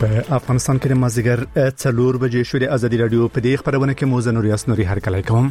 په افغانستان کې د مازیګر 4 بجې شوې ازادي رادیو په دې خبرونه کې موزه نوریاس نوري هرکلی کوم.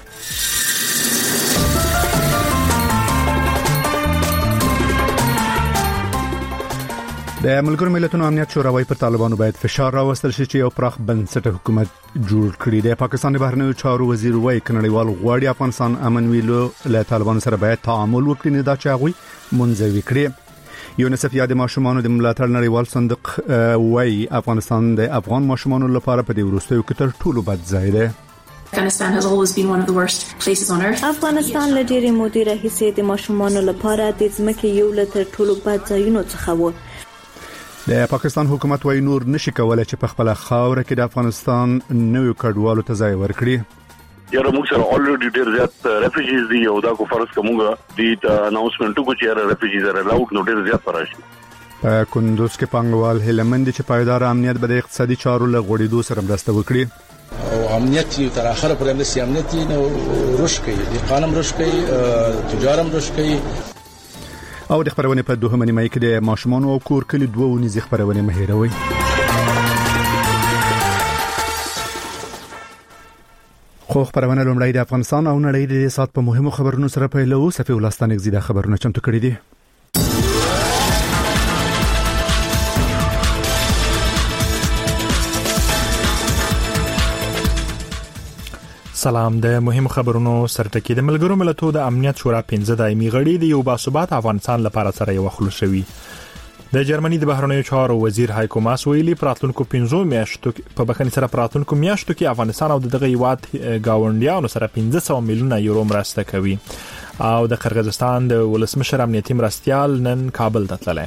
د ملګرو ملتونو امنیت شورا پر طالبانو باید فشار راوستل شي چې یو پراخ بنسټه حکومت جوړ کړي. د پاکستان د بهرنیو چارو وزیر وایي کنړیوال غواړي افغانستان امن ویلو له طالبانو سره باید تعامل وکړي نه دا چې هغه منځوي کړي. یونیسف یا د ماشومانو د ملاتړ نړیوال صندوق وایي افغانستان د افغان ماشومانو لپاره په دې وروستیو کې تر ټولو بد ځای دی. Afghanistan has always been one of the worst places on earth. افغانستان له ډېرې مودې راهیسې د ماشومانو لپاره د ځمکې یو له تر ټولو بد ځایونو څخه و. د پاکستان حکومت وايي نور نشي کولای چې په خپل خاور کې د افغانستان نوې کډوالو ته ځای ورکړي. یاره موږ سره already ډېر زیات ریفیوجیز دي او دا کو فرض کومه دي اناونسمنت کو چې ریفیوجیز are allowed نو ډېر زیات راشي. په کندوز کې پنګوال هلمند چې پایدار امنیت به د اقتصادي چارو له غوړېدو سره مرسته وکړي. او امنیت تر اخره پرې د سیامنیت نو روش کوي د قانون روش کوي تجارم روش کوي. او د خبرونه په دوهمه نیمه کې د ماشومان او کور کلی دوه ونیزي خبرونه مهیروي. خو خبرونه لومړی د افغانستان او نړۍ د سات په مهمو خبرونو سره پیلو. صفي ولستانک زیاده خبرونه چمتو کړي دي. سلام. د مهم خبرونو سرټکی د ملګرو ملتونو د امنیت شورا 15 دایمي غړي د یو باثبات افغانستان لپاره سره یو خلوصوي. د جرمني د بهرنیو چارو وزیر هایکو ماس ویلي پراتونکو 15 میاشتو په بخښنې سره پراتونکو میاشتو کې افغانستان او دغه هیواد گاونډیانو سره 500 میلیونه یورو مرسته کوي. او د قرغیزستان د ولسمشر امنیتي مرستيال نن کابل ته تللی.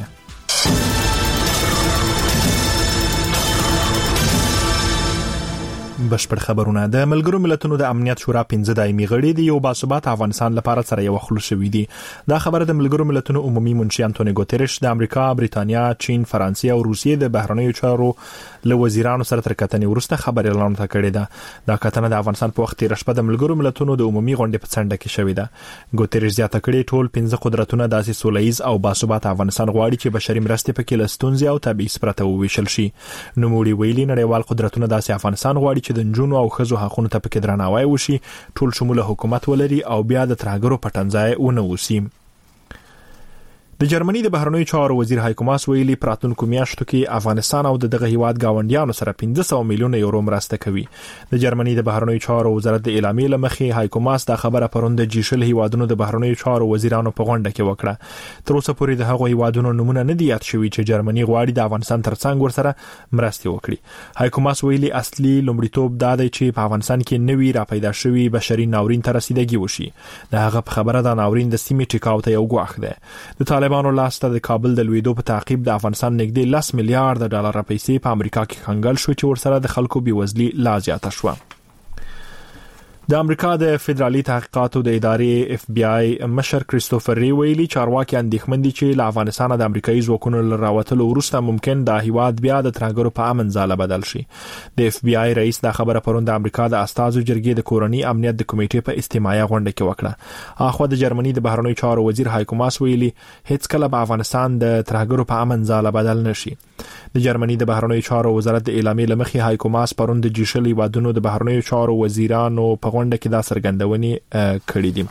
بشپړ خبرونه. د ملګرو ملتونو د امنیت شورا 15 دایمي غړي د یو باثبات افغانستان لپاره سره یو خلوصوي دي. دا خبره د ملګرو ملتونو عمومي منشي انټونی ګوتریش د امریکا، بریتانیا، چین، فرانسې او روسیې د بهرنیو چارو له وزیرانو سره تر کتنې وروسته خبر اعلان کړی ده. دا کتنه د افغانستان په وخت رشپه د ملګرو ملتونو د عمومي غونډې په څنډه کې شوې ده. ګوتریش زیاته کړې ټول 15 قدرتونه داسې سولهییز او باثبات افغانستان غواړي چې بشري مرستې پکې له ستونزې او تبعیض پرته وویشل شي. نو موږ ویلي نړیوال قدرتونه داسې افغانستان غواړي چې د جنونو او خزو حقونو ته پکې درناوی وشي، ټول شموله حکومت ولري او بیا د ترهګرو پټنځای ونه وسی. د جرمني د بهرنیو چارو وزیر هایکو ماس ویلي پراتونکو میاشتو کې افغانستان او دغه هیواد گاونډیانو سره 500 میلیونه یورو مرسته کوي. د جرمني د بهرنیو چارو وزارت د اعلامیې لمخې هایکو ماس دا خبره پروند جیشل هیوادونو د بهرنیو چارو وزیرانو په غونډه کې وکړه. تر اوسه پورې د هغو هیوادونو نمونه نه دی یاد شوی چې جرمني غواړي د افغانستان ترڅنګ ورسره مرسته وکړي. هایکو ماس ویلي اصلي لومړیتوب دا دی چې په افغانستان کې نوی را پیدا شوی بشري ناورین ته رسیدګي وشي. د هغه خبره دا ناورین د سیمې ټیکاو ته یو ګواښ دی. د طالبانو لاسته د کابل د لویدو په تعقیب د افغانستان نږدې 10 میلیارډ ډالر پیسې په امریکا کې کنګل شو چې ورسره د خلکو بیوزلي لا زیاته شوه. د امریکا د فدرالي تحقیقاتو د ادارې FBI مشر کریستوفر ری ویلي چارواکي اندېښمن دي چې له افغانستان د امریکایي ځواکونو راوتلو وروسته ممکن د هیواد بیا د ترهګرو په امن ځاله بدل شي. د FBI رئیس دا خبره پروند د امریکا د استازو جرګې د کورنۍ امنیت د کمیټې په استماعي غونډه کې وکړه. اخو د جرمني د بهرنیو چارو وزیر هایکو ماس ویلي هیڅ کله به افغانستان د ترهګرو په امن ځاله بدل نشي. د جرمني د بهرنیو چارو وزارت د اعلامیې لمخې هایکو ماس پروند د جیشل هیوادونو د بهرنیو چارو وزیرانو په غونډه کې دا څرګندونې کړې دي.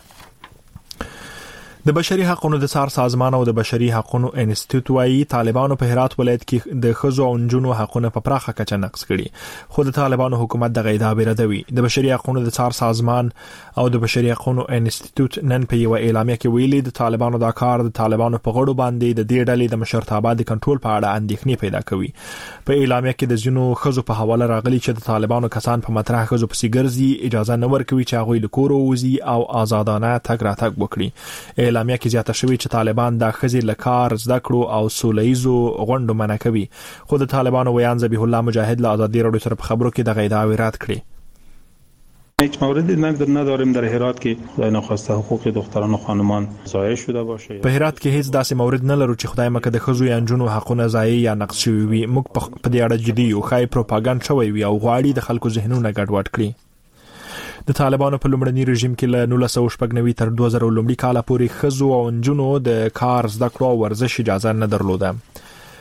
د بشري حقوقو د څار سازمان او د بشري حقوقو انسټیټیوټ وايي طالبانو په هرات ولایت کې د خزو او نجونو حقوقو په پراخه کچه نقض کړي. خو د طالبانو حکومت د غیدا بیردوي. د بشري حقوقو د څار سازمان او د بشري حقوقو انسټیټیوټ نن په یو اعلامیه کې ویلي د طالبانو دا کار د طالبانو په غړو باندې د دې ډلې د مشرتابه د کنټرول په اړه اندېښنې پیدا کوي. په اعلامیه کې د ځینو خزو په حواله راغلي چې د طالبانو کسان په مطرح خزو پسې ګرځي، اجازه نه ورکوي چې هغه له کور ووزي او آزادانه تګ راتګ وکړي. اعلامیه کې زیاته شوی چې طالبان د خزي لکار زده کړو او سولهییزو غونډو منع کوي. خو د طالبانو ویان ذبیح الله مجاهد له آزادی رادیو سره په خبرو کې د غیداوی رد کړی. هیچ موردی نداریم در هرات که خدای نخواسته حقوق دختران و خانمان ضایع شده باشه. په هرات کې هیڅ داسې مورد نه لرو چې خدای مکه د خزو یا نجونو حقونه ضایع یا نقض شوي وي. موږ په دې اړه جدي یو، خای پروپاګاندا شوی وي او غواړي د خلکو ذهنونه ګډوډ کړي. د طالبانو په لومړني رژیم کې له 1999 تر 2000 لومړي کال پورې خزو او نجونو د کار زده کړو او ورزش اجازه نه درلوده.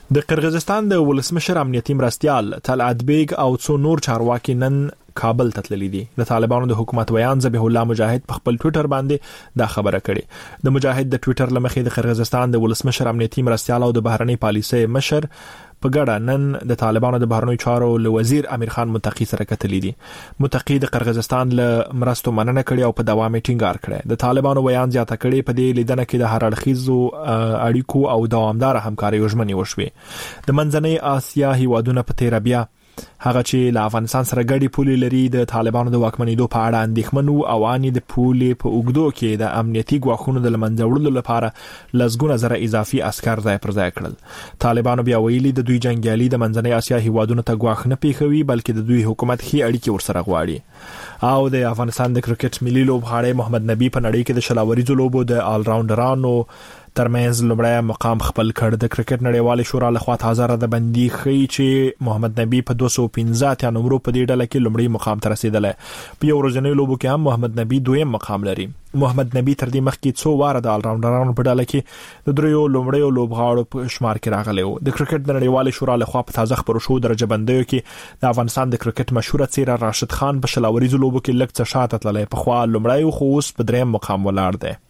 د قرغیزستان د ولسمشر امنیتي مرستیال طلعت بیگ او څو نور چارواکي نن کابل ته تللي دي. د طالبانو د حکومت ویان ذبیح الله مجاهد په خپل ټوئیټر باندې دا خبره کړې. د مجاهد د ټوئیټر لمخې د قرغیزستان د ولسمشر امنیتي مرستیال او د بهرنۍ پالیسۍ مشر په ګډه نن د طالبانو د بهرنیو چارو له وزیر امیر خان متقی سره کتلې دي. متقی د قرغیزستان له مرستو مننه کړې او په دوام ټینګار کړی. د طالبانو ویان زیاته کړي په دې لیدنه کې د هر اړخیزو اړیکو او دوامدار همکاري ژمنې وشوې. د منځنۍ آسیا هیوادونو په تیر بیا هغه چې له افغانستان سره ګډي پولي لري د طالبانو د واکمنېدو په اړه اندېښمن وو او اني د پولي په اوګدو کې د امنیتي ګواښونو د لمنځه وړلو لپاره لزګونه زره اضافي عسكر ځای پر ځای کړل. طالبانو بیا ویلي د دوی جنگیالي د منځنۍ آسیا هیوادونو ته ګواښ نه پیښوي بلکې د دوی حکومت هي اړیکې ورسره غواړي. او د افغانستان د کرکټ ملي لوبغاړی محمد نبی په نړۍ کې د شلاوريزو لوبو د آل راونډرانو ترمنځ لومړی مقام خپل کړ. د کرکټ نړیوال شورا لخوا تازه را د بندي خي چې محمد نبی په 215 نمبر په دې ډله کې لومړی مقام ته رسیدلی. په یو ورځنۍ لوبو کې هم محمد نبی دویم مقام لري. محمد نبی تر دې مخکې څو واره د آل راونډرانو په ډله کې د دریو لومړیو لوبغاړو په شمار کې راغلی و. د کرکټ نړیوال شورا لخوا په تازه خبرو شو درجه بندیو کې د افغانستان د کرکټ مشهور څیره راشد خان په شلاوريزو لوبو کې لږ څه شاته تللی. په خوا لومړی خو اوس په دریم مقام ولاړ دی.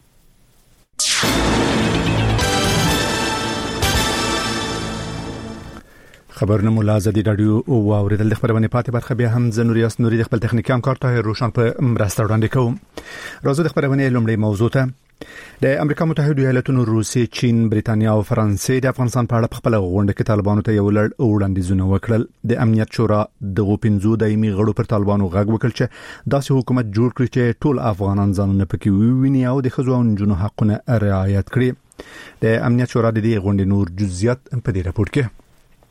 خبرونه مولا زدي رادیو او اوریدل د خبرونه پاتې برخه بیا هم زنوریاس نوري د خپل تخنیکی همکار طاهر روشن په مرسته وړاندې کوم. راځو د خبرونه لومړی موضوع ته. د امریکا متحده ایالاتونو، روسیې، چین، بریتانیا او فرانسې د افغانستان په اړه خپل غونډه کې طالبانو ته یو لړ وړاندیزونه وکړل. د امنیت شورا د 15 دایمي غړو پر طالبانو غږ وکړ چې داسې حکومت جوړ کړي چې ټول افغانان ځانونه پکې وویني او د ښځو او نجونو حقونه رعایت کړي. د امنیت شورا د دې غونډې نور جزئیات په دې راپور کې.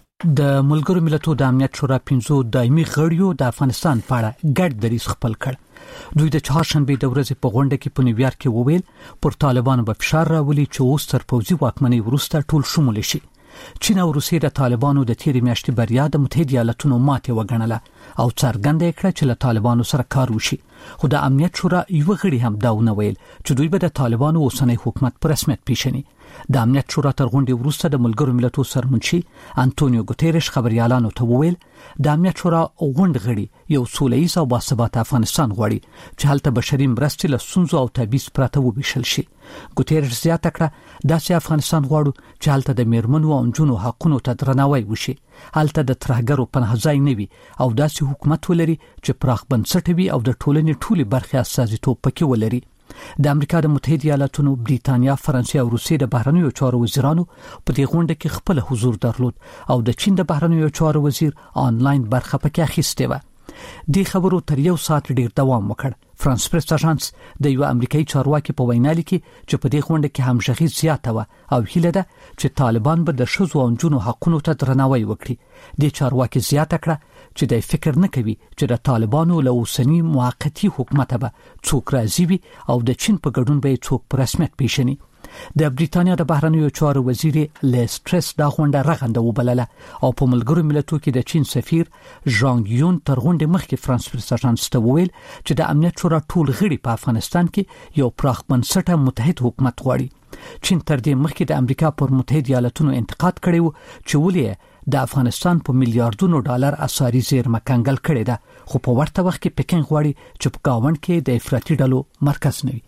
د ملګرو ملتونو د امنیت شورا 15 دایمي غړیو د افغانستان په اړه ګډ دریځ خپل کړ. دوی د چهارشنبه د ورځې په غونډه کې په نیویارک کې وویل پر طالبانو به فشار راولي چې اوس تر پوځي واکمنۍ وروسته ټول شمول شي. چین او روسیې د طالبانو د تیرې میاشتې بریا د متحده ایالاتونو ماتې وګڼله او څرګنده کړه چې له طالبانو سره کار وشي. خو د امنیت شورا یو غړي هم دا ونه ویل چې دوی به د طالبانو اوسنۍ حکومت په رسمیت پیژني. د امنیت شورا تر غونډې وروسته د ملګرو ملتونو سرمنشي انټونیو ګوتيريش خبريالانو ته وویل د امنیت شورا غونډ غړي یو سوله‌ییز او باثباته افغانستان غواړي چې هلته بشري مرستې له ستونزو او تبعیض پرته وبېشل شي. ګوتيريش زیاته کړه داسې افغانستان غواړو چې هلته د میرمنو او نجونو حقونو ته درناوی وشي، هلته د ترهګرو پناه ځای نه وي او داسې حکومت ولري چې پراخ بنسټ وي او د ټولنې ټولې برخې استازیتوب پکې ولري. د امریکا د متحده ایالاتونو، بریتانیا، فرانسې او روسیې د بهرنیو چارو وزیرانو په دې غونډه کې خپل حضور درلود او د چین د بهرنیو چارو وزیر آنلاین برخه پکې اخیسته و. د خبرو تر یو ساعت ډیر دوام وکړ. فرانس پریس اژانس د یو امریکایي چارواکي په وینا لیکي چې په دې غونډه کې همغږي زیاته و او هیله ده چې طالبان به د ښځو او نجونو حقونو ته درناوی وکړي. د چارواکي زیاته کړه چې د فکر نه کوي چې د طالبانو له اوسنی موقتی حکومت به څوک راضي وي او د چین په ګډون به څوک په رسمیت پیژني. د بریتانیا د بهرنیو چارو وزیر لیسترس دا غونډه رغنده وبلله او په ملګرو ملتونو کې د چین سفیر ژانګ یون تر غونډې مخکې فرانس پریس اژانس ته وویل چې د امنیت شورا ټول غړي په افغانستان کې یو پراخ بنسټه متحد حکومت غواړي. چین تر دې مخکې د امریکا پر متحده ایالاتونو انتقاد کړی و چې ولې د افغانستان په میلیارډونو ډالر اساري زیرمه کنګل کړې ده، خو په ورته وخت کې پکین غواړي چې په گاوند کې د افراطي ډلو مرکز نه وي.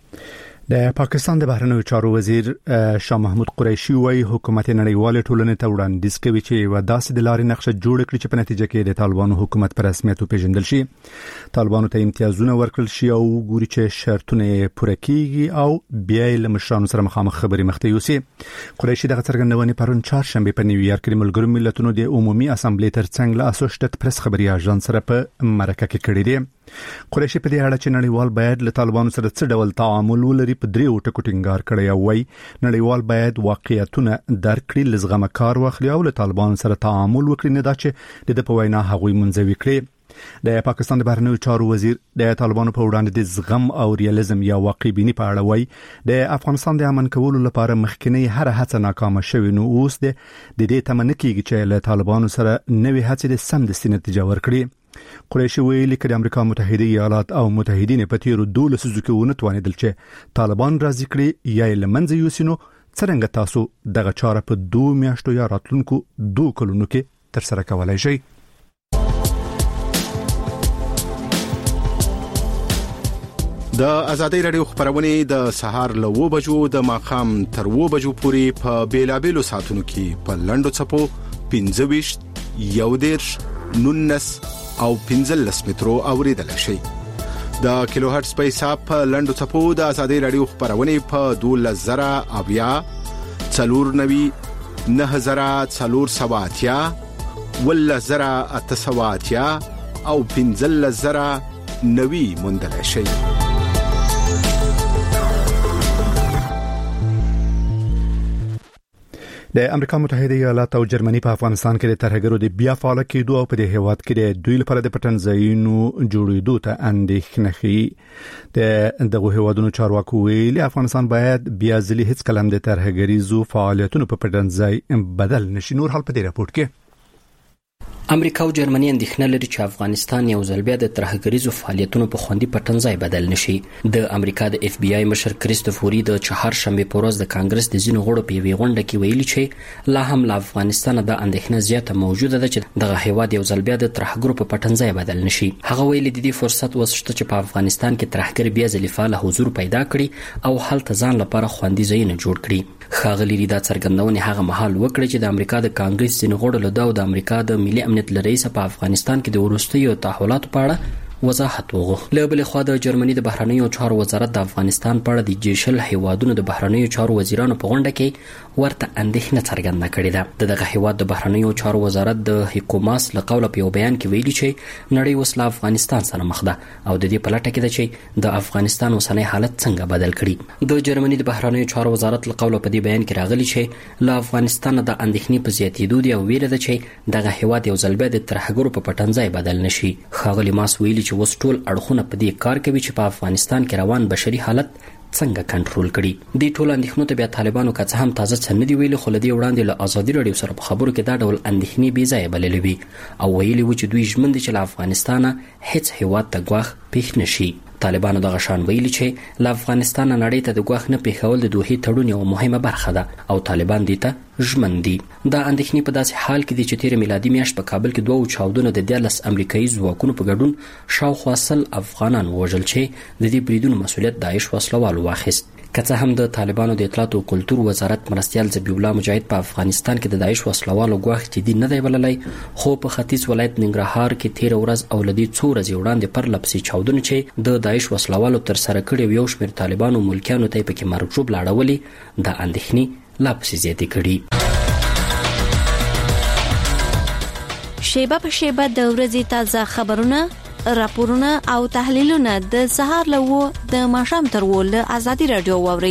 د پاکستان د بهرنیو چارو وزیر شاه محمود قریشي وايي حکومت نړیوال ټولنې ته وړاندیز کوي چې وداسې د لارې نقشه جوړ کړي چې په نتیجه کې د طالبانو حکومت پر رسمیت وپیژندل شي، طالبانو ته امتیازونه ورکړل شي او ګوري چې شرطونه پوره کیږي او بیا له مشرانو سره مخامخ خبرې مخته یوسي. قریشي دغه څرګندونه پرون چهارشنبه په نیویارک کې ملګرو ملتونو د عمومي اسامبلې ترڅنګ له اسوشټډ پریس خبري اژانس سره په مرکه کې کړې ده. قریشي په دې اړه چې نړیوال باید له طالبانو سره څه ډول تعامل ولري په دریو ټکو ټینګار کړی او وايي نړیوال باید واقعیتونه درک کړي، لزغمه کار واخلي او له طالبانو سره تعامل وکړي، نه دا چې د په وینا هغوی منځوي کړي. د پاکستان د بهرنیو چارو وزیر د طالبانو په وړاندې د زغم او ریالیزم یا واقعبینی په اړه وايي د افغانستان د امن کولو لپاره مخکنی هر هڅه ناکامه شوه، نو اوس د دې تمنه کیږي چې له طالبانو سره نوې هڅې د سمدستي نتیجه ورکړي. قریشي ویلي چې د امریکا متحده ایالات او متحدین په تیرو 12 کې ونه توانیدل چې طالبان راضي کړي یا لمنځه یوسینو څنګه تاسو دغه چاره په 2 میاشتو یا راتلونکو 2 کلونو کې تر سره کولای شئ؟ د ازادي رادیو خبرونه د سهار له 9 بجو د ماخام تر 9 بجو پورې په بیلابېلو ساعتونو کې په لندو چپو 15 یودیرش 19 او 15 مترو اوریدل شي. د کیلو هرتز په حساب په لندو چپو د ازادي رادیو خبرونه په 12000 اویا 490 9470 ولزرا اتسواتیا او 15000 نوي مندل شي. د امریکا متحده ایالات او جرمني په افغانستان کې د ترهګرو د بیا فعال کېدو او په دې هیواد کې د دوی لپاره د پټن ځایونو جوړېدو ته اندېښنه ښيي. دغه هیوادونو چارواکو ویلي افغانستان باید بیا ځلې هیڅ کلم د ترهګریزو فعالیتونو په پټن ځای بدل نشي. نور حال په دې راپورټ کې امریکا او جرمني اندېښنه لري چې افغانستان یو ځل بیا د ترهګریزو فعالیتونو په خوندي پټنځای بدل نشي. د امریکا د اف بی آی مشر کریستوفوري د چهارشنبه په ورځ د کانګرس د ځینو غړو په یوه غونډه کې ویلي چې لا هم له افغانستان د اندېښنه زیاته موجوده ده چې دغه هیواد یو ځل بیا د ترهګرو په پټنځای بدل نشي. هغه ویلي د دې فرصت وسشته چې په افغانستان کې ترهګر بیا ځل فعال حضور پیدا کړي او هلته ځان لپاره خوندي ځایونه جوړ کړي. خاغلی دا څرګندونه هغه مهال وکړه چې د امریکا د کانګرس ځینو غړو له د امریکا د ملي امنیت لرئیس په افغانستان کې د ورستیو تحولاتو په اړه وضاحت وغوښت. له بلې خوا د جرمني د بهرنیو چارو وزارت د افغانستان په اړه د جیشل هیوادونو د بهرنیو چارو وزیرانو په غونډه کې ورته اندېښنه څرګنده کړې ده. دغه هیواد د بهرنیو چارو وزارت د حکومت له قوله په یو بیان کې ویلي چې نړۍ اوس له افغانستان سره مخ ده او د دې په لټه کې ده چې د افغانستان اوسنی حالت څنګه بدل کړي. د جرمني د بهرنیو چارو وزارت له قوله په دې بیان کې راغلي چې له افغانستان د اندېښنې په زیاتېدو دی او ویل ده چې دغه هیواد یو ځل بیا د ترهګرو په پټنځای بدل نشي. خاغلی ماس ویلي چې اوس ټول اړخونه په دې کار کوي چې په افغانستان کې روان بشري حالت څنګه کنټرول کړي. د ټول اندېښنو ته بیا طالبانو که څه هم تازه څه نه دی ویلي خو لدی وړاندې له ازادي رادیو سره په خبرو کې دا ډول اندېښنې بې ځایه بللې وي او ویلي و چې دوی ژمن دي چې له افغانستانه هیڅ هیواد ته ګواښ پیښ نشي. طالبانو دغه شان ویلي چې له افغانستان نړۍ ته د ګواښ نه پیښول د دوحې تړون یوه مهمه برخه ده او طالبان دې ته ژمن دي. دا اندېښنې په داسې حال کې دي چې تیر میلادي میاشت په کابل کې 2 چاودنو د 14 امریکایي ځواکونو په ګډون شاوخوا 100 افغانان وژل چې د دې بریدونو مسؤلیت داعش وسلوالو واخیست. که څه هم د طالبانو د اطلاعات او کلتور وزارت مرستیال ذبیح الله مجاهد په افغانستان کې د داعش وسلوالو ګواښ جدي نه دی بللی خو په ختیځ ولایت ننګرهار کې تیر ورځ او لدی څو ورځې وړاندې پر لپسې چاودنه چې د داعش وسلوالو تر سره کړي یو شمېر طالبانو ملکیانو ته پکې مرګ ژوب لاړولې د اندېښنې لا پسې زیاتې کړي. شیبه په شیبه د ورځې تازه خبرونه راپورونه او تحلیلونه د سهار له د ماښام تر ول ازادي رادیو واوري.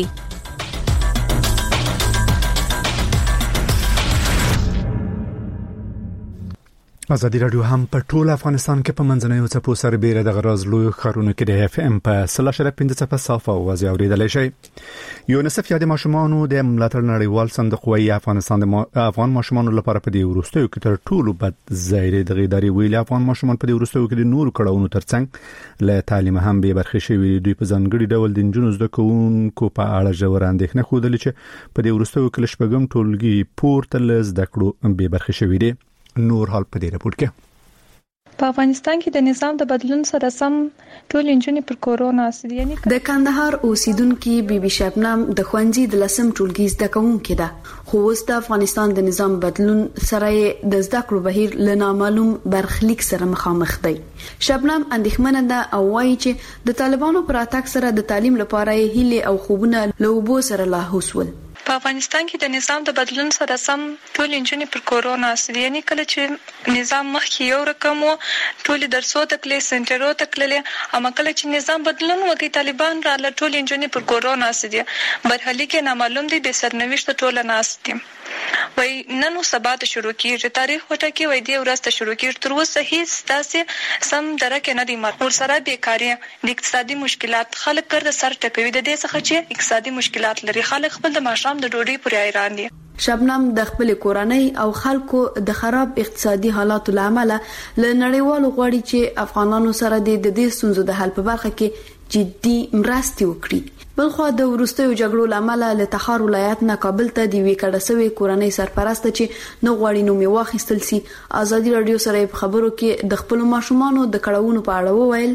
ازادي رادیو هم په ټول افغانستان کې په منځنیو څپو سربېره د غراز لوی خارونو کې د اف ام په 3.15 صافه او اوریدلای شي. یونیسف یاد ماشومانو د ملاتړ نړیوال صندوق وايي افغانستان د افغان ماشومانو لپاره په دې ورستیو کې تر ټولو بد ځای دی. د غیداري ویلي افغان ماشومان په دې ورستیو کې د نور کړهونو ترڅنګ له تعلیم هم به برخه شوي. دوی په ځانګړي ډول د نجونو زده کوونکو په اړه ژور اندېښنه خوده چې په دې ورستیو کې لشپږم ټولګي پورته ل زده کړو به برخه شوي دي. نور حال په دې راپورټ کې په افغانستان کې د نظام د بدلون سره سم ټول انجونې پر کورونا اسدي یعنی د کندهار اوسیدونکو بیبي شبنم د خوندې د لسم ټولګي زده کوونکې ده خو اوس د افغانستان د نظام بدلون سره د زده کړو بهیر له نامعلوم برخلیک سره مخامخ دی. شبنم اندېښمنه ده او وایي چې د طالبانو پر اتاک سره د تعلیم لپاره هیله او خوبونه له وبو سره لاهوس ول. په افغانستان کې د نظام د بدلون سره سم ټول انجونې پر کورونا اسدي یعنی کله چې نظام مخکې یو رقم ټول درسو تکلې سنټرو تکلې اما کله چې نظام بدلون وکړي طالبان را ل ټول انجونې پر کورونا اسدي برحالي کې نامعلوم دي به سرنوشت ټول ناس دي. وای نن سبا ته شروع کیږي تاریخ وټه کې وای دی ورځ ته شروع کیږي تر اوسه هیڅ داسې سم درکه نه دی مر سره بیکاری د اقتصادي مشکلات خلک کړه سر ټکوي د دې څخه چې اقتصادي مشکلات لري خلک خپل د ماشام د ډوډۍ پورې حیران دي. شبنم د خپل کورنۍ او خلکو د خراب اقتصادي حالاتو لامل له نړیوالو غواړي چې افغانانو سره د دې ستونزو د حل په برخه کې جدي مرستي وکړي. بلخو د وروستیو جګړو لامل له تخار ولایت نه کابل ته دی وکړسوي کورنۍ سرپرست چې نو غواړي نو می واخیستل سي. ازادي رادیو سره په خبرو کې د خپل ماشومانو د کړهونو په اړه وویل.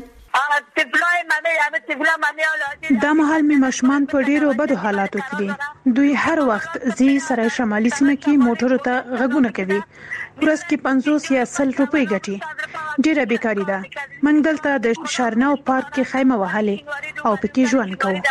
دا مهال می ماشومان په ډیرو بدو حالاتو کې دي. دوی هر وخت زی سره شمالي سیمه کې موټر ته غږونه کوي. ورځ کې 50 یا 100 روپۍ ګټي. ډیره بیکاری ده. موږ دلته د شارناو پارک کې خیمه وهلې او پکې ژوند کوو.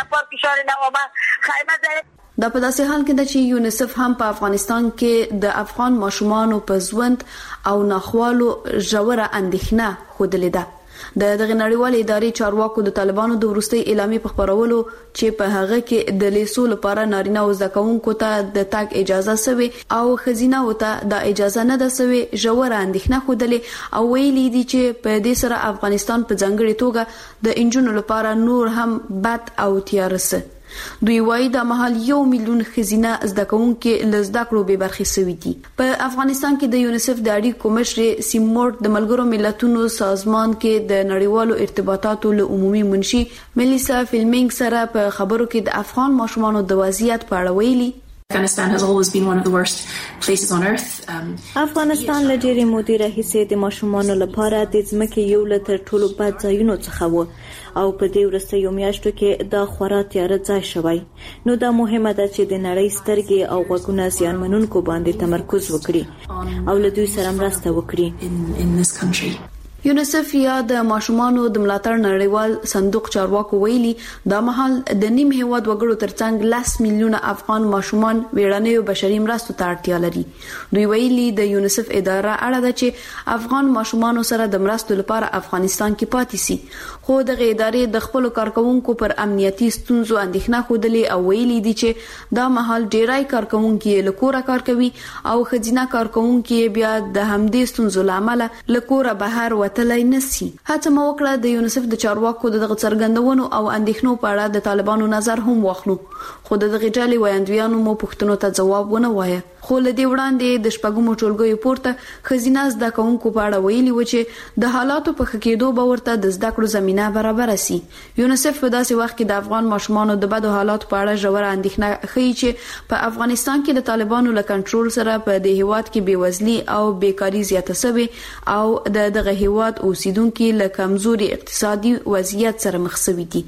دا په داسې حال کې ده چې یونیسف هم په افغانستان کې د افغان ماشومانو په ژوند او ناخوالو ژوره اندېښنه خوده ده. د دغه نړیوالې ادارې چارواکو د طالبانو د ورستي اعلامیې په خبرولو چې په هغه کې د لیسو لپاره نارینه او زکونکو ته د تاګ اجازه سوي او خزینه وته د اجازه نه ده سوي ژوره اندېښنه خوده او ویلي دي چې په دې سره افغانستان په ځانګړي توګه د انجونو لپاره نور هم بد او تیارسه. دوی وایي د محل 1 میلیون خزینه زدکونکو لزدکړو به برخې سوي دي. په افغانستان کې د یونیسف د اړیکو مشر سیمورټ د ملګرو ملتونو سازمان کې د نړیوالو ارتباطاتو له عمومي منشي ملیسا فیلمینګ سره په خبرو کې د افغان ماشومانو د وضعیت په اړه ویلي. Afghanistan has always been one of the worst places on earth. افغانستان له ډېرې مودې راهیسې د ماشومانو لپاره د ځمکې یو له تر ټولو بد ځایونو څخه و او په دې وروستیو میاشتو کې دا خورا تیاره ځای شوی. نو دا مهمه ده چې د نړۍ سترګې او غوږونه زیانمنونکو باندې تمرکز وکړي او له دوی سره مرسته وکړي. in this country. یونیسف یا د ماشومانو د ملاتړ نړیوال صندوق چارواکو ویلي دا مهال د نیم هیواد وګړو ترڅنګ 10 میلیونه افغان ماشومان ویړنیو بشري مرستو ته اړتیا لري. دوی ویلي د یونیسف اداره اړه ده چې افغان ماشومانو سره د مرستو لپاره افغانستان کې پاتې سي. خو دغه ادارې د خپل کارکونکو پر امنیتي ستونزو اندېښنه خوده او ویلي دي چې دا مهال ډیرای کارکونکو له کوره کار کوي او خزینه کارکونکو بیا د همدې ستونزو لامل له کوره بهر تلای نسی. هڅه مو وکړه د یونیسف د چارواکو دغه څرګندونو او اندېښنو په اړه د طالبانو نظر هم واخلو. خو د دغه ډلې وایندویانو مو پوښتنو ته جواب ونه وایي. خو له دې وړاندې د شپږمو ټولګیو پورته خزینه زده کوونکو په اړه ویلي و چې د حالاتو په خکېدو به ورته د زده کړو زمينه برابر سي. یونیسف په داسې وخت کې د افغان ماشومانو د بدو حالاتو په اړه ژوره اندېښنه ښيي چې په افغانستان کې د طالبانو له کنټرول سره په دې هیواد کې بیوزلي او بیکاری زیاته شوې او دغه هیواد اوسیدونکو له کمزوري اقتصادي وضعیت سره مخ شوي دي.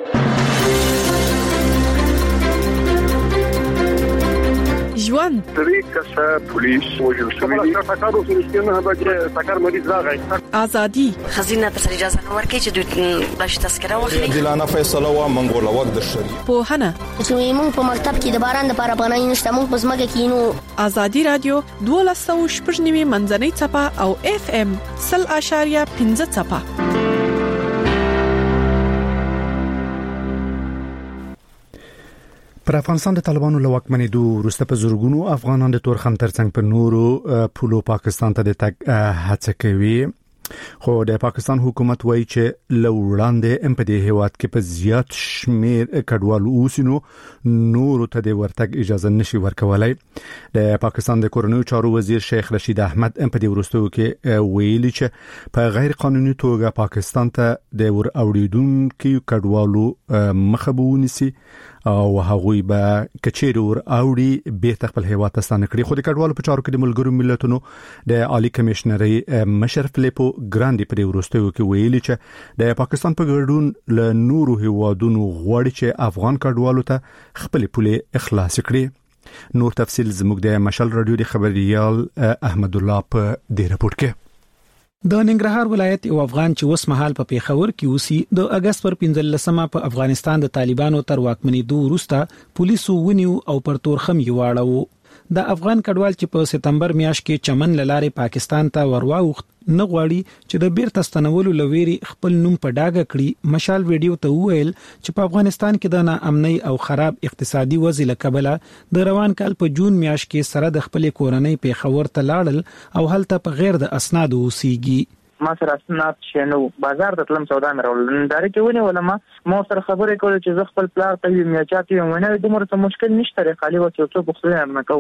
ژوند طریقه پولیس وجل شوی تاکارو سرستنه به تاکار مریض راغی ازادي خزینه ته اجازه نه ورکړي چې دوی بش تذکره واخلي. دلانه فیصله وا منګول وخت د شری په هنه چې موږ په مکتب کې د باران لپاره پناه نشته موږ په زمګه کې نو ازادي رادیو 12.9 منځنۍ چپه او FM 0.5 چپه. پر افغانستان د طالبانو له واکمنېدو وروسته په زورګونو افغانان د تورخم ترڅنګ په نورو پولو پاکستان ته د تګ هڅه کوي. خو د پاکستان حکومت وایي چې لوړاندې ام په دې هیواد کې په زیات شمیر کډوال اوسینو نور ته د ورتګ اجازه نشي ورکولای. د پاکستان د کورنیو چارو وزیر شیخ رشید احمد ام په دې وروستیو کې ویلي چې په غیر قانوني توګه پاکستان ته د ور اوریدونکو کډوالو مخبونی سي او هغوی به کچېرور اوړي به تخپل هیواد ته ستانه کړي. خو د کډوالو په چارو کې د ملګرو ملتونو د عالی کمشنري مشر فلیپو ګراندي پر وروستیو کې ویلي چې د پاکستان په ګډون له نورو هیوادونو غواړي چې افغان کډوالو ته خپل پولې اخلاص کړي. نور تفصيل زموږ د مشال رادیو د خبريال احمد الله په دې رپورت کې. د ننګرهار ولایت یو افغان چې اوس مهال په پیښور کې اوسي د اگست پر 15مه په افغانستان د طالبانو تر واکمنېدو وروسته پولیسو ونیو او پر تورخم یې واړو. د افغان کډوال چې په سپتمبر میاشت کې چمن لارې پاکستان ته ورواوخت نه غواړي چې د بیرته ستنولو لويري خپل نوم په ډاګه کړي. مشال ویډیو ته وویل چې په افغانستان کې د ناامنۍ او خراب اقتصادي وضع لکبله د روان کال په جون میاشت کې سره د خپل کورنۍ پیښور ته لاړل او هلته په غیر د اسناد اوسېږي. ما سره اسناد شنو بازار ته تلم سودا مې راول داري کې ونی ولما ما سره خبرې کولې چې زه خپل پلان ته یې میاچاتې ونه د مرته مشکل نشته خالي و چې څه بخښنه نه کوم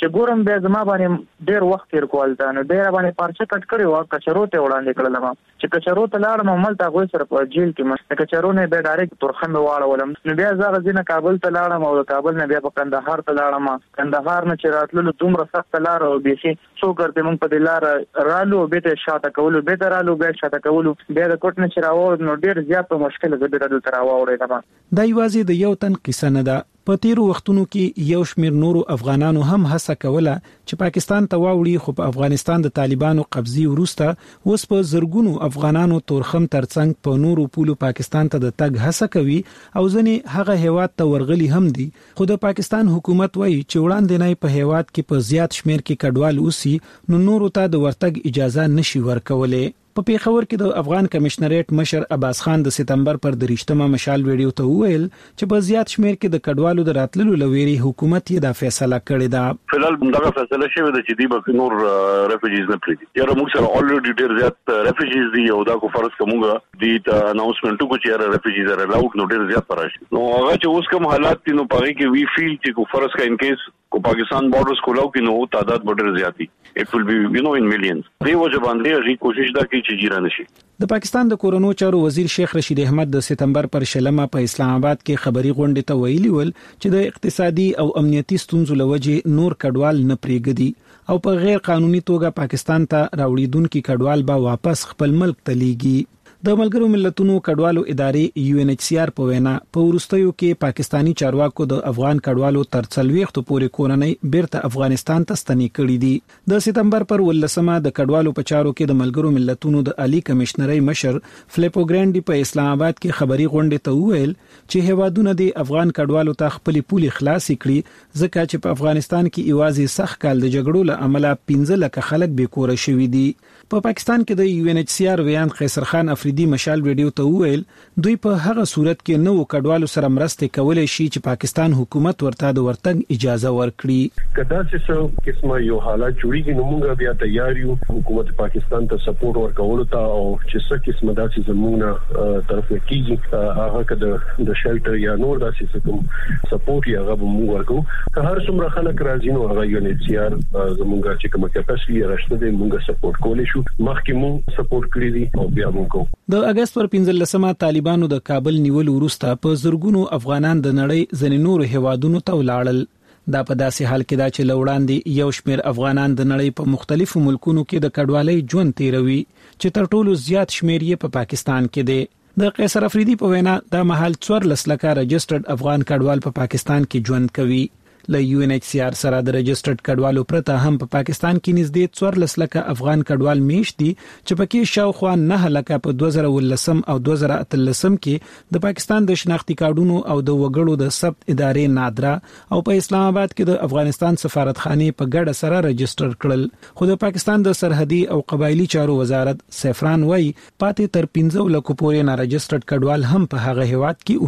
چې ګورم بیا زما باندې ډیر وخت تیر کول تا نو ډیر باندې پارچه کټ کړی و کچرو ته وړاندې کړل ما چې کچرو ته لاړم ملته غوي سره په جیل کې مې کچرو نه به ډایرکټ تورخم واړولم نو بیا زغه ځینه کابل ته لاړم او کابل نه بیا په کندهار ته لاړم کندهار نه چې راتللو دومره سخت لار او بيخي څو ګرځې مونږ په دلار رالو به ته شاته کولو به ته رالو به شاته کولو بیا د کوټ نه چراو نو ډیر زیات مشکل زه به د تراو اورېدم دا یوازې د یو تن قصه نه ده په تیرو وختونو کې یو شمېر نورو افغانانو هم هڅه کوله چې پاکستان ته واوړي خو په افغانستان د طالبانو قبضي وروسته اوس په زرګونو افغانانو تورخم ترڅنګ په نورو پولو پاکستان ته د تګ هڅه کوي او ځنې هغه هیواد ته ورغلي هم دي خو د پاکستان حکومت وایي چې وړاندې نه په هیواد کې په زیات شمېر کې کډوال اوسي نو نورو ته د ورتګ اجازه نشي ورکولې په پیښور کې د افغان کمشنریټ مشر عباس خان د سپتمبر پر 3مه مشال ویډیو ته وویل چې په زیات شمېر کې د کډوالو د راتللو لويري حکومت یې دا فیصله کړې ده فلال دا فیصله شوه د چې دی به نور ریفیوجیز نه پریږدي یاره موږ سره الریډي ډیر زیات ریفیوجیز دي او دا کو فرض کومه دي ته اناونسمنت کو چې یاره ریفیوجیز ار الاؤډ نو ډیر زیات راشي نو هغه چې اوس کوم حالات دي نو پاره کې وی فیل چې کو فرض کا ان کیس کو پاکستان بارډرز کولاو کې نو تعداد ډیر زیاتی it will be in millions دی وجه باندې ری کوشش دا کوي چې جیرا نشي د پاکستان د کورونو چارو وزیر شیخ رشید احمد د سپتمبر پر شلمه په اسلام آباد کې خبري غونډه ته ویلي ول چې د اقتصادي او امنیتي ستونزو لوجه نور کډوال نه پریږدي او په غیر قانوني توګه پاکستان ته راوړیدونکو کډوال به واپس خپل ملک ته لیږي د ملګرو ملتونو کډوالو ادارې UNHCR په وینا په ورستیو کې پاکستانی چارواکو د افغان کډوالو تر 40 پورې کورنۍ بیرته افغانستان ته ستنې کړې دي د سپتمبر پر 18مه د کډوالو په چارو کې د ملګرو ملتونو د عالی کمشنري مشر فلیپو ګرانډي په اسلام آباد کې خبري غونډه ته وویل چې هیوادونه د افغان کډوالو ته خپل پولي خلاص کړي ځکه چې په افغانستان کې ایوازي سخت کال د جګړو له امله 15 لک خلک بې کور شوي دي په پاکستان کې د UNHCR ویان قیصر خان افریدي مشال ویډیو ته وویل دوی په هغه صورت کې نو کډوالو سره مرسته کولای شي چې پاکستان حکومت ورته د ورتګ اجازه ورکړي کدا چې قسمه یو حالت جوړیږي نو موږ بیا تیار یو حکومت پاکستان ته سپورټ ورکول ته او چې څه قسمه داسې زموږه طرف نه کیږي هغه کده د شیلټر یا نور داسې کوم سپورټ یا غو موږ ورکو که هر څومره خلک راځي نو هغه UNHCR زموږه چې کومه کپاسټي راشته دی موږ سپورټ کولای شو مخکې مو سپورټ کړی دي او بیا موږ د اگست پر 15مه طالبانو د کابل نیول وروسته په زرګونو افغانان د نړۍ ځینې نور هیوادونو ته ولاړل دا په داسې حال کې دا چې لوړاندې یو شمېر افغانان د نړۍ په مختلفو ملکونو کې د کډوالۍ ژوند تیروي چې تر ټولو زیات شمېر یې په پاکستان کې دی د قیصر افریدي په وینا دا مهال 14 لکه رجسټرډ افغان کډوال په پاکستان کې ژوند کوي له UNHCR سره د رجسټرډ کډوالو پرته هم په پاکستان کې نږدې 14 لکه افغان کډوال میشت دي چې پکې شاوخوا 9 لکه په 2019 او 2013 کې د پاکستان د شناختی کارډونو او د وګړو د ثبت ادارې نادرا او په اسلام آباد کې د افغانستان سفارتخانه په ګډه سره رجسټر کړل خو د پاکستان د سرحدي او قبایلی چارو وزارت سفران وای پاتې تر 15 لکه پورې نه رجسټرډ کډوال هم په هغه هیواد کې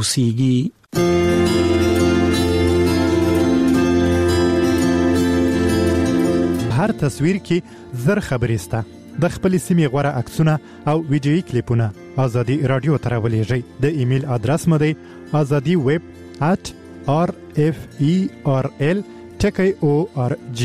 اوسېږي هر تصویر کې زر خبرې سته د خپل سیمې غوړه عکسونه او ویډیويي کلیپونه ازادي رادیو ته راولېږئ د ایمیل ادرس مو دی azadi@rferl.org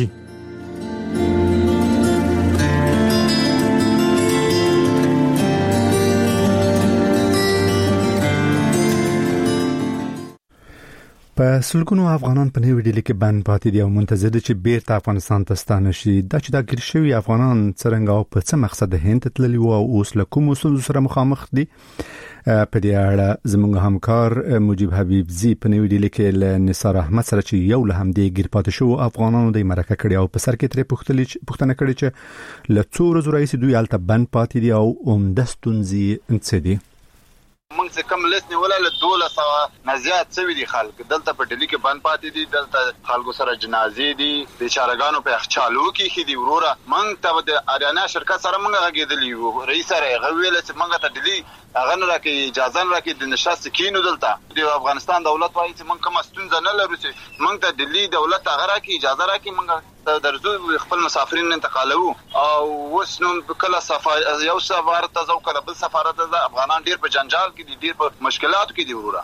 په سلګونو افغانان په نوې ډیلي کې بند پاتې دي او منتظر دي چې بیرته افغانستان ته ستانه شي دا چې دا ګیر شوی افغانان څنګه او په څه مقصد هند ته تللی وو او اوس له کوم ستونزو سره مخامخ دي په دې اړه زموږ همکار مجيب حبيبزي په نوې ډیلي کې له نثار احمد سره چې یو له همدې ګیر پاتې شو افغانانو د مرکه کړي او په سر کې ترې پوښتنه کړې چې له څو ورځې راځي دوی الته بند پاتې دي او اومدستونزي څه دي موږ چې کوم لیست نیول له 1200 نه زیات څوي دي خلک دلته په ډیلی کې بند پاتې دي دلته خلکو سره جنازې دي د چارګانو په اخچالو کې دي وروره موږ ته د اریانا شرکت سره موږ غږیدلی وو رئیس سره غویل چې موږ ته ډیلی هغه نه راکې اجازه نه راکې د نشست کینو دلته د افغانستان دولت وایي چې موږ کوم ستونزه نه لرو چې موږ ته ډیلی دولت هغه راکې اجازه راکې موږ درځو خپل مسافرین انتقالو او وسنو کله یو سفارت ته ځو کله بل سفارت ته افغانان ډیر په جنجال کې دي ډیر په مشکلاتو کې دي وروره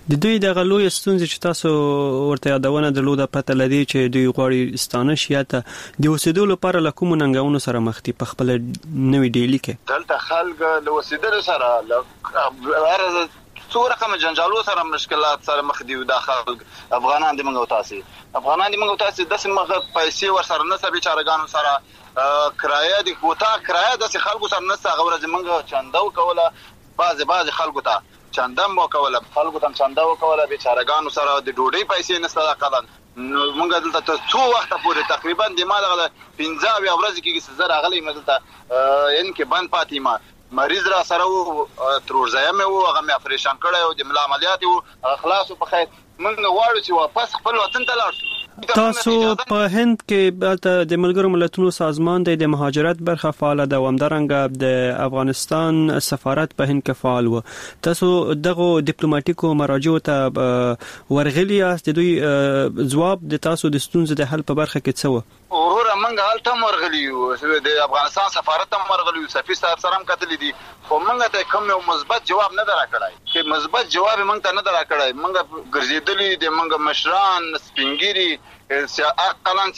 د دوی د غلوی ستونزې چې تاسو ورته یادونه درلوده پته لري چې دوی غواړي ستانه شیاته د اوسېدو لپاره له کوم ننګونو سره مخ دي په خپل نوې ډیلی کې دلته خلک له اوسېدلو سره هر څو رقم جنجالو سره مشکلات سره مخ دي د خلک افغانان دي موږ تاسو د سیمه پیسې ور سره نه سبي چارګانو سره کرایه دي کوتا کرایه د خلکو سره نه څنګه ورځ موږ چاندو کوله بعض خلکو ته چندم وکوله خلکو ته چنده وکوله بیچارهګانو سره د ډوډۍ پیسې نشته قدان موږ دلته څو وخت پورې تقریبا د ما دغه 15 ورځې کې زر غلې مدلته ان کې بند پاتې ما مریض را سره وو تروزایم وو هغه مې اپریشن کړی او د ملا عملیات وو خلاص په خیر موږ غواړو چې واپس خپل وطن ته لاړ شو تاسو په هند کې د ملګرو ملتونو سازمان د مهاجرت برخه فعال ده او همدارنګه د افغانستان سفارت په هند کې فعال و تاسو دغه ډیپلوماټیکو مراجعو ته ورغلی است د دوی ځواب د تاسو د ستونزې د حل په برخه کې څه و ورور موږ حالت مرغلی یو د افغانستان سفارت مرغلی یو سفیر سره هم کتل دي خو موږ ته کوم مثبت جواب نه درکړای چې مثبت جواب موږ ته نه درکړای موږ ګرځیدلی د موږ مشران سپینګيري اقلان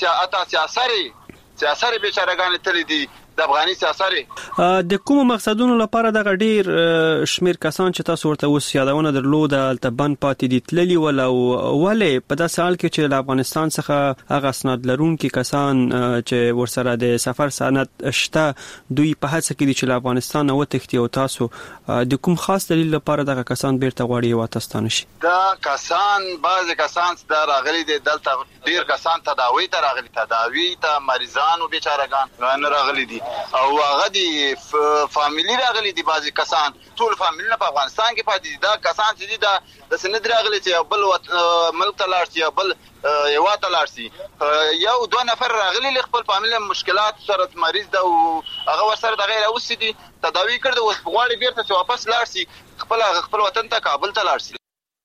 سیاسي بیچارهګان تل دي د افغاني سیاسي د کوم مقصدونو لپاره د ډیر شمیر کسان چې تاسو ورته اوس یادونه درلوده التبان پاتې دي تللی ولې په داسې حال کې چې د افغانستان څخه هغه اسناد لرونکي کسان چې ورسره د سفر سند شته دوی په هڅه کې دي چې د افغانستان نو تختی او تاسو د کوم خاص دلیل لپاره دغه کسان بیرته غواړي واتستانه شي دا کسان بعض کسان د راغلي د دلته ډیر کسان تداوی ته مریضانو بیچارهګان نه راغلي دي او هغه دي فامیلی راغلي دي بعضی کسان ټول فامیلی نه په افغانستان کې پاتې دي دا کسان چې دي د سند راغلي چې بل ملک ته لاړ شي بل یو ته لاړ شي یو دوه نفر راغلي خپل فامیلی مشکلات سره مریض ده او هغه ورسره د غیر اوسې دي تداوی کړي او غواړي بیرته چې واپس لاړ شي خپل وطن ته کابل ته لاړ شي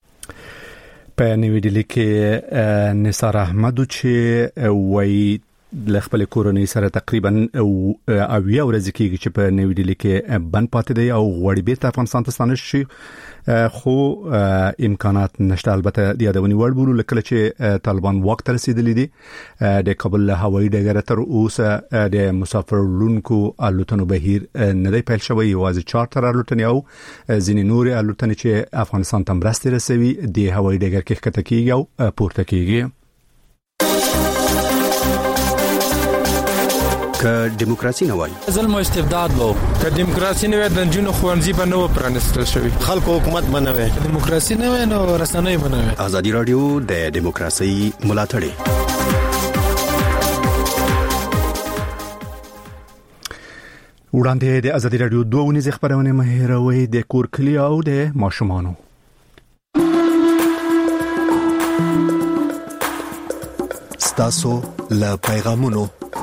په نوې ډیلی کې نثار احمد چې وایي له خپل کورنۍ سره تقریبا او ورځې کېږي چې په نوې ډیلی کې بند پاتې دی او غواړي بیرته افغانستان ته ستانه شي خو امکانات نشته البته د یادونې وړ بولو لکه چې طالبان واک ته رسیدلي دي د کابل هوایي ډګر تر اوسه د مسافرونکو الوتنو بهیر نه دی پیل شوی یوازې چارټر الوتنې او ځینې نور الوتنې چې افغانستان ته مرستې رسوي د هوایي ډګر کې ښکته کېږي او پورته کېږي که دیموکراسي نه وای ظلم او استبداد وو که دیموکراسي نه وای د جنونو خوانځي په نو پرانستل شوی خلکو حکومت بنوي دیموکراسي نه وای نو رسنۍ بنوي ازادي رادیو د دیموکراسي ملاتړ وړاندې د ازادي رادیو دوه ونیز خبرونه مهیروي د کور کلی او د ماشومانو ستاسو لا پیغامونو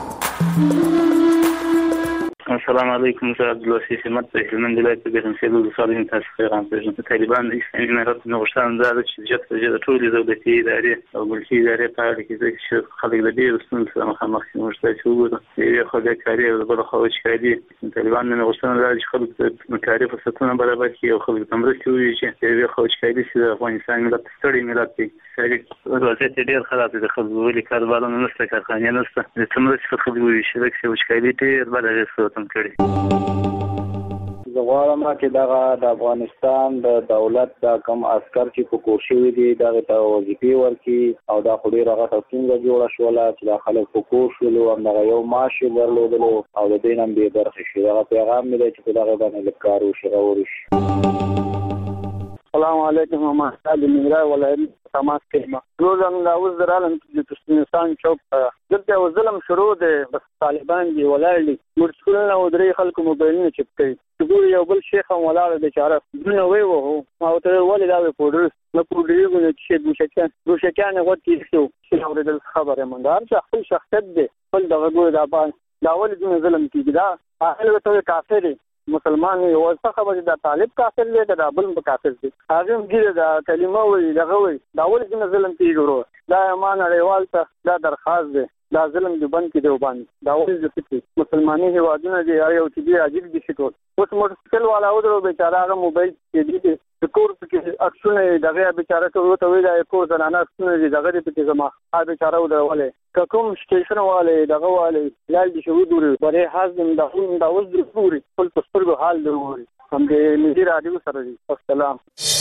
السلام علیکم زه عبدالوسی سمت په هلمند ولایت کې د سیلو د سالین تاسو پیغام پېژنم طالبان د اسلامي امارات نو غوښتنه ده چې جته ټولې دولتي ادارې او ملکي ادارې په اړه کې چې خلک د دې ستونزو سره مخامخ دي موږ ته چې وګورو یو خلک کاری او بل خلک کاری طالبان نو غوښتنه ده چې خلک د کاری فرصتونه برابر کړي او خلک تمرکز کوي چې یو خلک کاری چې د افغانستان ملت ستړي ملت دی وضعیت ډېر خراب دی خلک ولې کاروبارونه نشته کارخانې نشته د تمرکز په خلک وي چې وشکایي ډېر بل اغېز کړي زغوارم چې د افغانستان د دولت د کم عسكر چې په کوشش دي دغه ته وظیفه ورکي او د خوري رغه څنګه جوړه شوله چې د خلک په کوشش او هغه یو معاش ورلودلو او د دینم به برخه شي دا پیغام مې چې په دغه باندې لکارو شغورش السلام علیکم ما د ننګرهار ولایت تماس کړم روزم دا اوس درالم چې تستانستان چوک دلته ظلم شروع دی بس طالبان دی ولایت مرسلونه او درې خلکو موبایلونه چپ کوي ګور یو بل شیخ هم ولاړ دی چاره نو وی وو او ته ولې دا پودر نو پودرونه چې دوشکان غوتی شو چې اورېدل خبره مندار چې خپل شخصیت دی خپل دغه ګور دا باندې دا ولې دونه ظلم کیږي دا اهل ته کافر دی مسلمان یو څه خبره د طالب کافر دی دا بل کافر دی هغه ګیره دا کلمه وی دغه وی دا ولې دونه ظلم کیږي دا ایمان اړیوال ته دا درخواست دی دا ظلم دی بند کې دی باندې دا ولې چې مسلمانۍ هوادونه دی یو چې دی عجیب دي شي ټول اوس موټرسایکل والا ودرو بیچاره هغه موبایل کې دی د کور کې اکسونه دغه بیچاره ته وی دا کور زنانه اکسونه دغه په زما ا بیچاره ودرولې کوم سټیشن والے دغه والے لال دي شو دوري پرې حاضر د اوس د پوری خپل پسترګو حال دوري هم دې مدیر راډیو سره دي. السلام.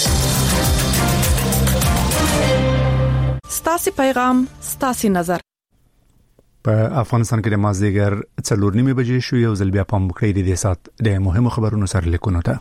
ستاسي پیغام ستاسي نظر. په افغانستان کې د مازدیګر 4:30 بجې شو. یو ځل بیا پام وکړئ د سات د مهمو خبرونو سره لیکونو ته.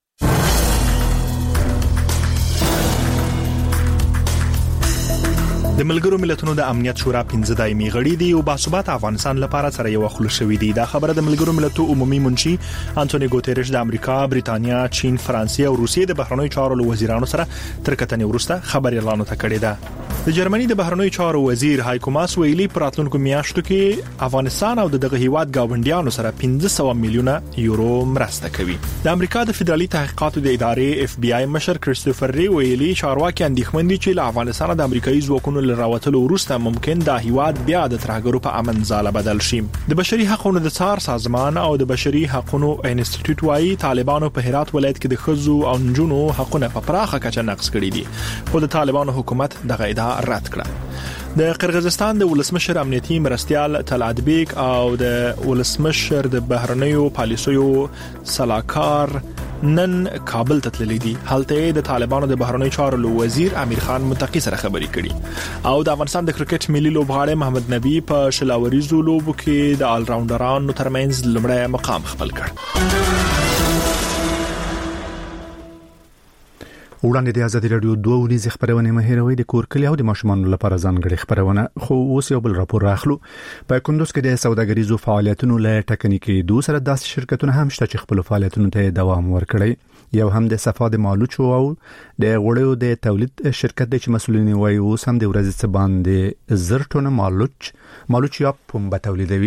د ملګرو ملتونو د امنیت شورا 15 دایمي غړي دي او باثبات افغانستان لپاره سره یو خلو شوې دي. دا خبره د ملګرو ملتونو عمومي منشي انټونی ګوتریش د امریکا، بریټانیا، چین، فرانسې او روسیې د بهرنیو چارو وزیرانو سره تر کتنې وروسته خبري اعلان کړی ده. د جرمني د بهرنیو چارو وزیر هایکو ماس ویلي پراتلونکو میاشتو کې افغانستان او دغه هیواد گاونډیانو سره 500 میلیونه یورو مرسته کوي. د امریکا د فدرالي تحقیقاتو د ادارې اف بي آی مشر کریستوفر ری ویلي چارواکي اندېښمن دي چې له افغانستان د امریکایي ځواکونو لراوتلو وروسته ممکن دا هیواد بیا د ترهګرو په امن ځاله بدل شي. د بشري حقوقو د څار سازمان او د بشري حقوقو انسټیټیوټ وايي طالبانو په هرات ولایت کې د خزو او نجونو حقوقونه په پراخه کچه نقض کړي دي خو د طالبانو حکومت دغه ادعا رد کړه. د قرغیزستان د ولسمشر امنیتي مرستيال طلعتبیک او د ولسمشر د بهرنیو پالیسیو صلاحکار نن کابل ته تللی دي. هلته د طالبانو د بهرنیو چارو وزیر امیر خان متقی سره خبري کړي او د افغانستان د کرکټ ملي لوبغاړی محمد نبی په شلاوريزو لوبو کې د آل راونډرانو ترمنځ لومړی مقام خپل کړ. وړاندې د آزادي رادیو 2 ورځې خبرونه مهیروي د کورکلي او د ماشومان لپاره ځانګړي خبرونه. خو اوس یو بل راپور راخلو. په کندوز کې د سوداګریزو فعالیتونو له ټکنیکي دوسر داسې شرکتونه هم شته چې خپل فعالیتونو ته دوام ورکړي. یو هم د صفا د مالوچو او د غوړیو د تولید شرکت د چې مسولین وایي اوس هم د ورځې څخه باندې زرټونه مالوچ یا پمبه تولیدوي.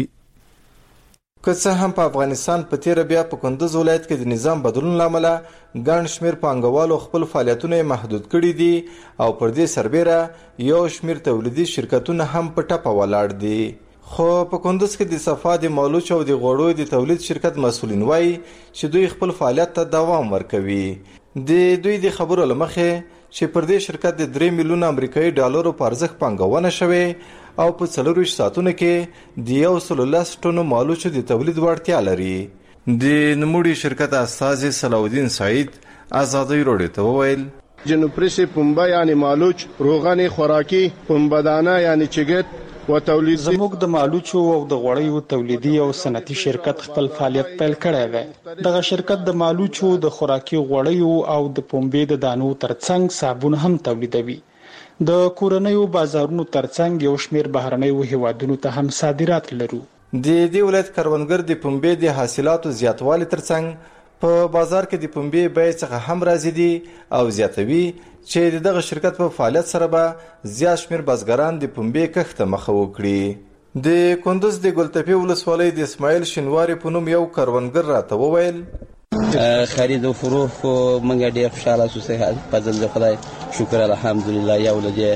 که څه هم په افغانستان په تیر بیا په کندوز ولایت کې د نظام بدلون لامل ګڼ شمیر پانګوالو خپل فعالیتونه محدود کړي دي او پر دې سربېره یو شمیر تولیدي شرکتونه هم په ټپه ولاړ دي. خو په کندوز کې د صفا د مالوچ او د غوړو د تولید شرکت مسولین وایي چې دوی خپل فعالیت ته دوام ورکوي. د دوی د خبرو لمخه چې پر دې شرکت د 3 میلیون امریکایي ډالرو په ارزښت پانګونه شوې او په 40 ساعتونو کې د 110 ټنو مالوچو د تولید وړتیا لري. د نموړي شرکت استاذ صلاح الدین سعید آزادی رادیو ته وویل جنوپریس پنبه یعنی مالوچ، روغن خوراکي، پنبهدانه یعنی چګت و تولید. زموږ د مالوچو او د غوړیو تولیدي او صنعتي شرکت خپل فعالیت پیل کړی دی. دغه شرکت د مالوچو، د خوراکي غوړیو او د پنبې د دانو ترڅنګ صابون هم تولیدوي. د کورنیو بازارونو ترڅنګ یو شمیر بهرنیو هیوادونو ته هم صادرات لرو. د دې ولایت کروندګر د پنبې د حاصلاتو زیاتوالي ترڅنګ په بازار کې د پنبې بیه څخه هم راځي دي او زیاتوي چې دغه شرکت په فعالیت سره به زیات شمیر بازګران د پنبې کښت مخه وکړي. د کندوز د ګلتپی ولسوالۍ د اسماعیل شینواری په نوم یو کروندګر راته وویل خرید و فروخت و منگا ډیر خوشاله سوسه فضل خدای شکر الحمدلله یو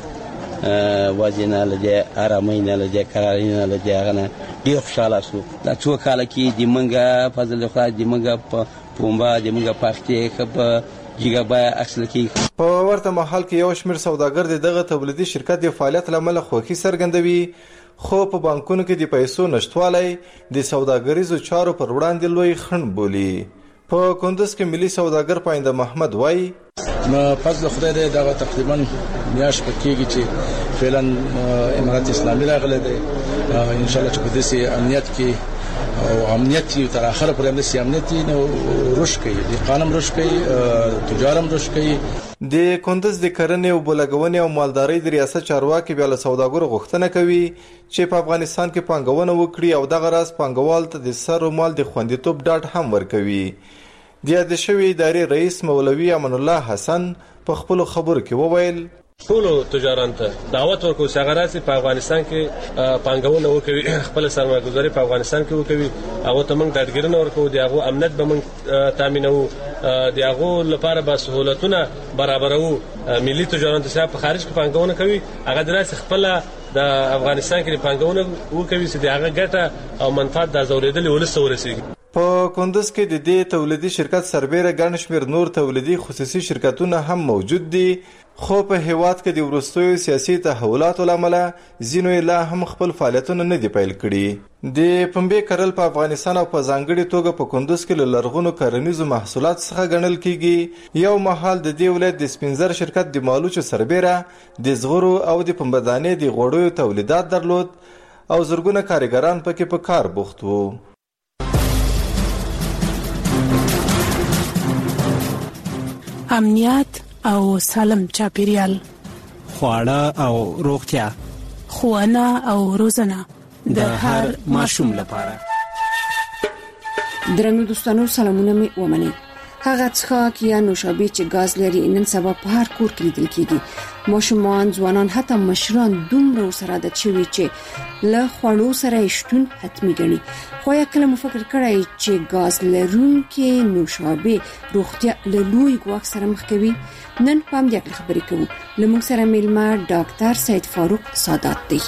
لږه وزن لږه آرامین لږه قرارین لږه غنه ډیر خوشاله سو. دا څو کال کې د منګه فضل خدای د منګه پومبا د منګه پختې کپ جګه بای اصل کې په ورته محل کې یو شمیر سوداګر دغه تولیدي شرکت د فعالیت لامل خوخي سرګندوي. خو په بانکونو کې د پیسو نشټوالی د سوداګریزو چارو پر وړاندې لوی خنډ بولي. په کندوز کې ملي سوداګر پاینده محمد وای نو فضل خدای دې دا تقریبا میاش کېږي چې فعلا امارات اسلامي راغله ده ان شاء الله چې په دې امنیت کې او امنیت تر اخره پورې هم دې امنیت نو روش کوي د قانون روش کوي تجارم روش کوي. د کندوز د کرنې او بلګونې او مالدارۍ د ریاست چارواکي بیا له سوداګرو غوښتنه کوي چې په افغانستان کې پانګونه وکړي او دغه راز پانګوال ته د سر مال د خوندیتوب ډاډ هم ورکوي. د یاد شوی ادارې رئیس مولوي امان الله حسن په خپل خبرو کې وویل ټول تجاران ته دعوت ورکوي چې هغه راځي په افغانستان کې پانګونه وکړي، خپل سرمایه‌ګذاري په افغانستان کې وکړي. هغه ته موږ ډاډګرنه ورکوو، د هغه امنیت به موږ تامینوو، د هغه لپاره به سہولتونه برابروو. ملي تجاران ته په خارج کې پانګونه کوي، هغه دراسه خپل د افغانستان کې پانګونه وکوي چې د هغه ګټه او منفعت د زوریدل ولسته ورسیږي. په کندوز کې د دې تولیدي شرکت سربېره ګڼ شمېر نور تولیدي خصوصي شرکتونه هم موجود دي، خو په هیواد کې د وروستیو سیاسي تحولاتو له امله ځینو یې لا هم خپل فعالیتونه نه دي پیل کړي. د پنبې کرل په افغانستان او په ځانګړې توګه په کندوز کې له لرغونو کرنیزو محصولات څخه ګڼل کېږي. یو مهال د دې ولایت د سپینزر شرکت د مالوچو سربېره د زغرو او د پنبهدانې د غوړیو تولیدات درلود او زرګونه کارګران پکې په کار بوخت وو. امنیت او سالم چاپیریال، خواړه او روغتیا، ښوونه او روزنه د هر ماشوم لپاره. درنو دوستانو، سلامونه مې ومنئ. هغه څښاک یا نوشابې چې غاز لري نن سبا په هر کور کې لیدل کېږي. ماشومان، ځوانان، حتی مشران دومره ورسره عادت شوي چې له خوړو سره یې شتون حتمي ګڼي. خو یا کله مو فکر کړی چې غاز لرونکې نوشابې روغتیا له لوی ګواښ سره مخ کوي؟ نن په همدې اړه خبرې کوو. له موږ سره میلمه ډاکټر سید فاروق سادات دی.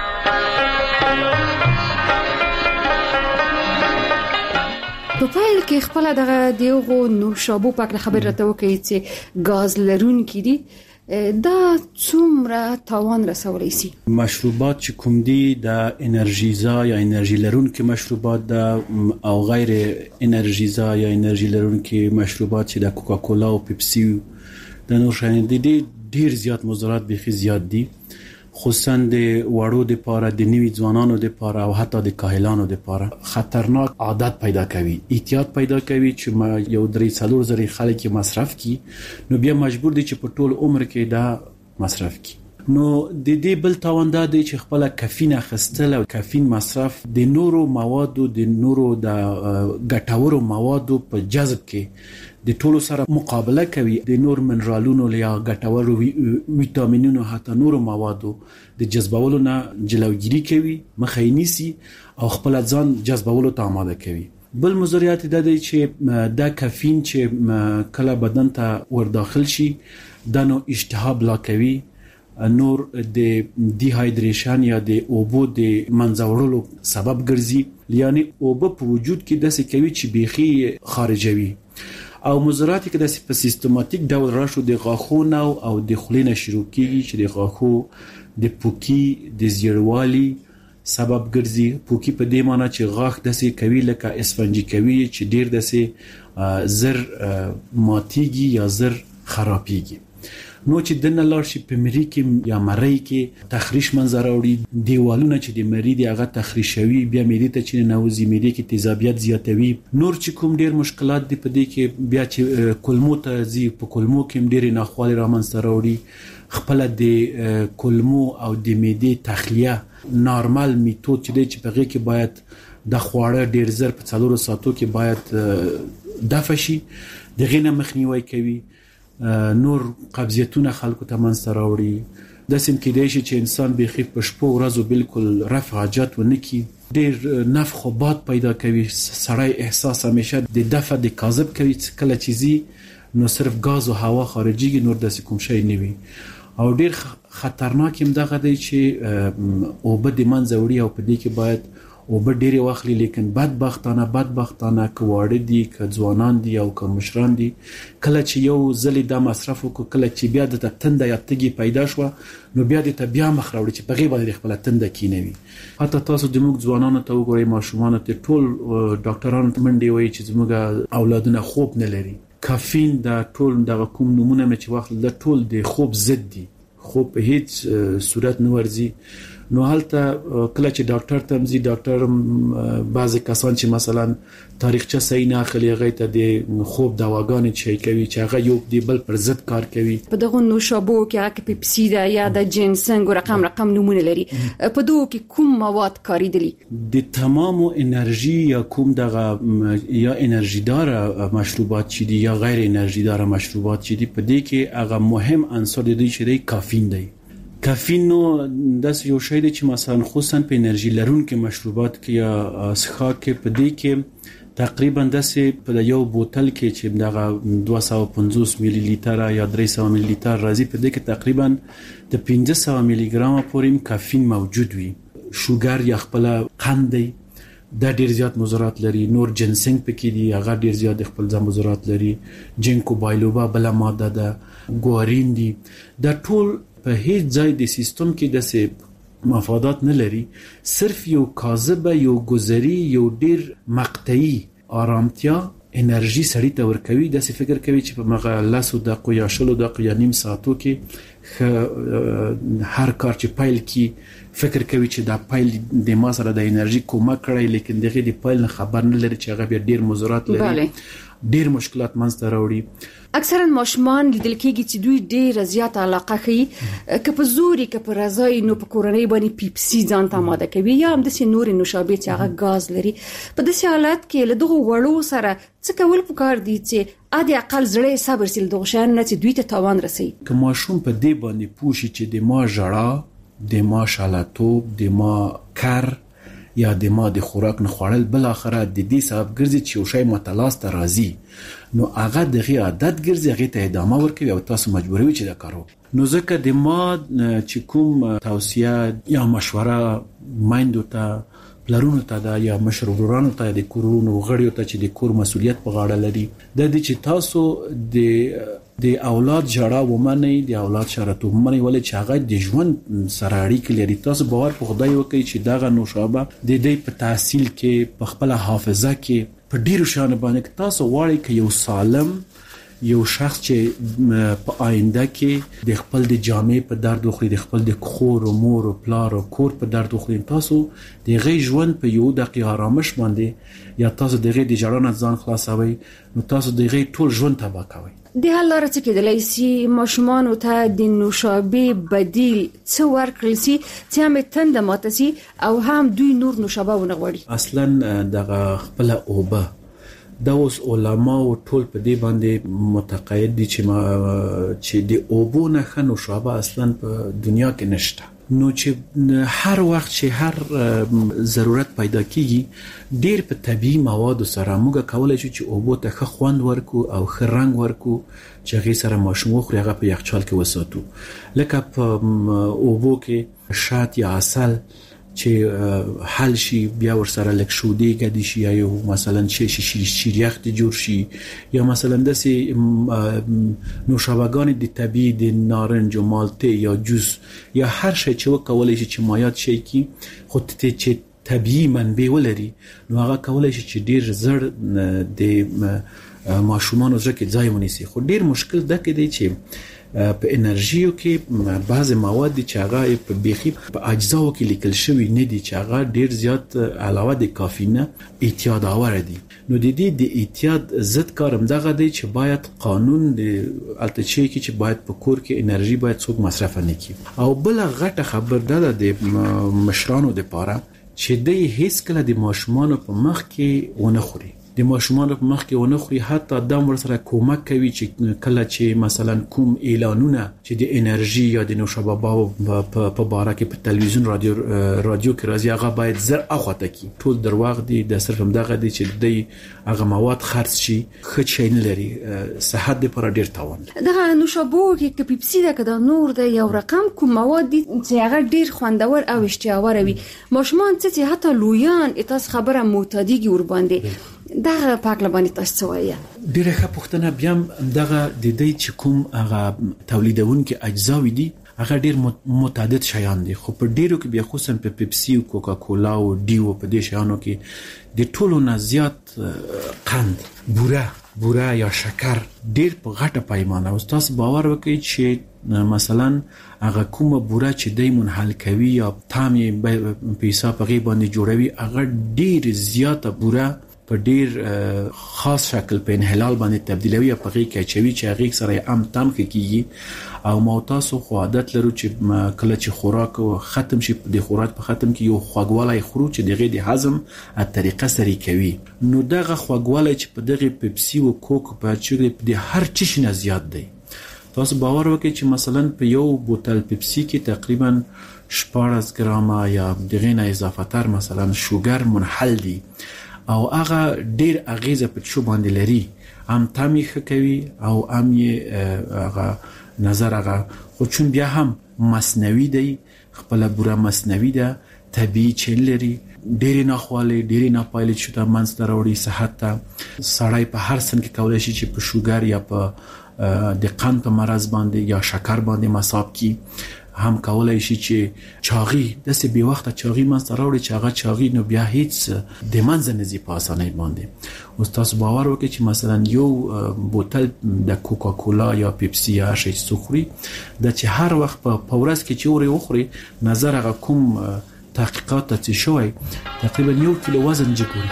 په پایل کې خپل دغه دیغو نوشابو په اړه خبر راته وکړي چې غاز لرونکي دي، دا څومره تاوان رسولی شي؟ مشروبات چې کوم دي د انرژیزا یا انرژي لرونکي مشروبات ده او غیر انرژیزا یا انرژي لرونکي مشروبات چې د کوکاکولا او پیپسي د نور شیانو دي ډیر زیات مضرات بيخي زیات دي، خصوصا د وړو د پاره، د نوي ځوانانو د پاره او حتی د کاهلانو د پاره خطرناک عادت پیدا کوي، احتیاط پیدا کوي چې یو 3-4 زره خلک مصرف کی، نو بیا مجبور دي چې په ټول عمر کې دا مصرف کی. نو د دې بل تاوان دا دی چې خپل کافین اخیستل او کافین مصرف د نورو موادو د نورو د ګټورو موادو په جذب کې د ټولو سره مقابله کوي، د نور منرالونو یا ګټورو ویټامینونو حتی نورو موادو د جذبولو نه جلوگیری کوي، مخه یې نیسي او خپل ځان جذبولو ته آماده کوي. بل مضرات دا دی چې دا کافین چې کله بدن ته ور داخل شي دا نو اشتها بلا کوي، نور د ډیهایدریشن یا د اوبو د منځوړلو سبب ګرځي، یعنی اوبه په وجود کې داسې کوي چې بيخي خارجوي او مضرات کې داسې په سیستماتیک ډول راشو د غاښونو او د خلینو شروع کیږي چې د غاښو د پوکی د زیړوالي سبب ګرځي. پوکی په دې معنی چې غاښ داسې کوي لکه اسفنجي کوي چې ډیر داسې زر ماتيږي یا زر خرابيږي. نو چې دنه لار شي په مری کې یا مری کې تخریش منظر اوري، دیوالونه چې د مری دی هغه تخریشوي، بیا مری ته چې نوځي مری کې تیزابیت زیاتوي. نور چې کوم ډیر مشکلات دی په دې کې بیا چې کولمو ته ځي، په کولمو کې ډیر ناخوالي رامنځته راوړي. خپل د کولمو او د معدې تخلیه نارمل میتود چې دی چې په هغه کې باید د خواړه ډیر زر په 4 ساعتو کې باید دفع شي، دغه نه مخنیوي کوي. نور قبضیتونه خلکو ته منځته راوړي. داسې کېدای شي چې انسان بيخي په شپو ورځو بالکل رفع حاجت ونه کړي، ډېر نفخ او باد پیدا کوي، سړی احساس همیشه د دفع د کاذب کوي، کله چې زی نو صرف غاز او هوا خارجيږي، نور داسې کوم شی نه وي. او ډېر خطرناک هم دغه دی چې اوبه د منځه وړي او په دې کې باید اوبه ډېرې واخلي، لیکن بدبختانه کواړه دي، که ځوانان دي او که مشران دي، کله چې یو ځلې دا مصرف وکړو، کله چې بیا د تنده یا تږي پیدا شوه، نو بیا د بیا مخ راوړي چې په غیبه باندې خپل تنده کینوي. حتی تاسو د موږ ځوانانو ته وګورئ، ماشومان ته ټول ډاکټرانو منډي وایي چې زموږ اولادونه خوب نه لري. کافین دا ټول دغه کوم نمونه مې چې واخل دا ټول د خوب ضد دي، خوب په هیڅ صورت نه ورځي. نو هلته کله چې ډاکټر ته مزي، ډاکټر بعضی کسان چې مثلا تاریخچه صحیح نه اخلي، هغه ته د خوب دواګانې چي کوي چې هغه یو دی بل پر ضد کار کوي. په دغه نوشابو کې هغه پیپسي دا یا د جنسنګ رقم نمونه لري، په دوه کې کوم مواد کاریدلي؟ د تمامو انرژي یا کوم دغه یا انرژي دار مشروبات چې دي یا غیر انرژي دار مشروبات چې دي، په دې کې هغه مهم عنصر دی چې دی کافین دی. کافین نو داس یو شی دی چې مثلا خصوصا په انرژي لرونکو مشروبات کې یا څښاک کې په دې کې تقریبا داسې په یو بوتل کې چې دغه 250 ملي لیتر یا 300 ملي لیتر راځي، په دې کې تقریبا د 500 ملي ګرام پورې کافین موجود وي. شوګر یا خپل قند دی، دا ډیر زیات مضرات لري. نور جنسنګ پکې دي هغه ډیر زیات خپل ځان مضرات لري. جنکو بایلوبا بل ماده ده، ګوارین دي. دا ټول په هیڅ ځای د سیستم کې د مفادات نه لري، صرف یو کاذبه، یو گذری، یو ډیر مقطعي آرامتیا انرژي سړی ته ورکوي. داسې فکر کوي چې په مغه 10 دقیقو یا 20 دقیقو یا نیم ساعتو کې هر کار چې پایل کی فکر کوي چې دا پایل د ما سره د انرژي کومه کړی، لیکن دغه د پایل خبر نه لري چې هغه ډیر مضرات لري، ډیر مشکلات منځ ته راوړي. اکثرا ماشومان لیدل کېږي چې دوی ډېر زیات علاقه کوي که په زوري که په رضای نو په کورنۍ باندې پیپسي ځان ته آماده کوي یا هم داسې نورې نوشابې چې هغه ګاز لري. په داسې حالت کې له دغو وړو سره څه کول پکار دي چې عادي اقل زړه صبر سي له دغو شیانو نه چې دوی ته تاوان رسوي؟ که ماشوم په دې باندې پوه شي چې د ما ژړا، د ما شالاتوب، د ما کر یا د ما د خوراک نه خوړل بل اخره د دې سبب ګرځي چې یو شی متلاس ته راځي، نو هغه دغه عادت ګرځي، هغه ته ادامه ورکوي او تاسو مجبوروي چې دا کارو. نو ځکه د ما چې کوم توصیه یا مشوره مایندو ته، پلرونو ته دا یا مشرورانو ته، د کورونو غړیو ته چې د کور مسؤلیت په غاړه لري، د دې چې تاسو د اولاد ژړا ومنئ، د اولاد شرطو ومنئ، ولې چې هغه د ژوند سره اړیکه لري. تاسو باور په خدای وکړئ چې دغه نوشابه د دې په تحصیل کې، په خپل حافظه کې، په ډیرو شیانو باندې تاسو غواړئ چې یو سالم یو شخص چې په آینده کې د خپل د جامې په درد وخوري، د خپل د خور او مور او پلار او کور په درد وخوري، تاسو د غي ژوند په یو دقیقه آرامش باندې یا تاسو د غي د جړانه ځان خلاصوي، نو تاسو د غي ټول ژوند تباہ کوي. د حل لاره څه کېدلی سي ماشومانو ته د نوشابې بدیل څه ورکړل سي چې هم تنده ماته سي او هم دوی نور نوشابه ونه غواړي؟ اصلا دغه خپل اوبه دا اوس علما او ټول په دې باندې متقاعد دي چې د اوبو نه ښه نوشابه اصلا په دنیا کې نشته. نو چې هر وخت چې هر ضرورت پیدا کیږي ډیر په طبيعي مواد سره موږ کولای شو چې اوبو ته ښه خوند ورکو او ښه رنگ ورکو چې هغه سره ماشوم خوري هغه په یخچال کې وساتو. لکه په اوبو کې شات یا عسل چې حل شي، بیا ور سره لک شودې کدي شي، یا مثلا شیریخ د جوړ شي، یا مثلا داسې نوشابهګان د طبيعي د نارنج او مالټه یا جوس یا هر شی چې وکولای شي چې مایات شي کی خو ته چې طبيعي منبع ولري، نو هغه کولای شي چې ډیر زړ د ماشومان زړه کې ځای ونیسي. خو ډیر مشکل ده کې دی چې په انرژیو کې بعض مواد چې هغه په بيخي په اجزاو کې لیکل شوی نه دي چې هغه ډیر زیات علاوه د کافینه اعتیاد آور دي. نو د دې د اعتیاد ضد کارم دغه دی چې باید قانون د التچې کې چې باید په کور کې انرژي باید څوک مصرف نه کړي. او بل غټه خبر ده د مشرانو د پاره چې د هیڅ کله د ماشومان په مخ کې ونه خوري، د ماشومان په مخ کې ونه خوري، حتی دا ور سره کومک کوي چې کله چې مثلا کوم اعلانونه چې د انرژي یا د نوشابه په باره کې په تلویزیون رادیو کې راځي هغه باید زر اخواته کی. ټول درواغ دي، د صرف همدغه دي چې د هغه مواد خرڅ شي، ښه شي نه لري، صحت لپاره ډیر تاوان. دغه نوشابه کې پیپسي ده کده نور ده یو رقم کوم مواد دي چې هغه ډیر خوندور او اشتهاور وي. ماشومان چې حتی لویان تاسو خبره معتادیږي ور باندې دغه پاکله باندې تاسو وایي. ډیره ښه پوښتنه. بیا دغه د دې چې کوم هغه تولیدونکو اجزاوي دي هغه ډیر متعدد شیان دي، خو په ډیرو کې بیا خصوصا په پیپسي او کوکا کولا او ډیو په دې شیانو کې د ټولو نه زیات قند، بوره یا شکر ډیر په غټه پیمانه او تاسو باور وکړئ چې مثلا هغه کومه بوره چې دای منحل کوي یا تامې پیسا په غي باندې جوړوي هغه ډیر زیاته بوره په ډیر خاص شکل په انحلال باندې تبدیلوي په غي کې چوي چې هغه سره هم تام کیږي. او ما تاسو خو عادت لرو چې کله چې خوراک ختم شي د خوراک په ختم کې یو خواږوالی خورو چې دغه د هضم طریقه سره کوي. نو دغه خواږوالی چې په دغه پیپسي او کوک په چغې د هر چیز نه زیات دی. تاسو باور وکړئ چې مثلا په یو بوتل پیپسي کې تقریبا 14 ګرامه یا دغه نه اضافه تر مثلا شوګر منحل دي او هغه ډیر اغیزه په شو باندې لري، هم تامي کوي او هم یې هغه نظر هغه خو چون بیا هم مصنوعي دی، خپل بوره مصنوعي ده طبيعي چیل لري، ډېری ناخوالې ډېری ناپایلې چې د منځ ته راوړي صحت ته. سړی په هر سن کې کولای شي چې په شوګر یا په د قند په مرض باندې یا شکر باندې مصاب کی. هم کولای شي چې چاغي داسې بې وخته چاغي منځ ته راوړي چې هغه چاغي نو بیا هیڅ د منځ نه ځي په اسانۍ باندې. اوس تاسو باور وکړئ چې مثلا یو بوتل د کوکا کولا یا پیپسي یا شي سخري د چې هر وخت په ورځ کې چې اوري وخوري نظر هغه کوم تحقیقات ته شوی تقریبا 1 کیلو وزن جوړي.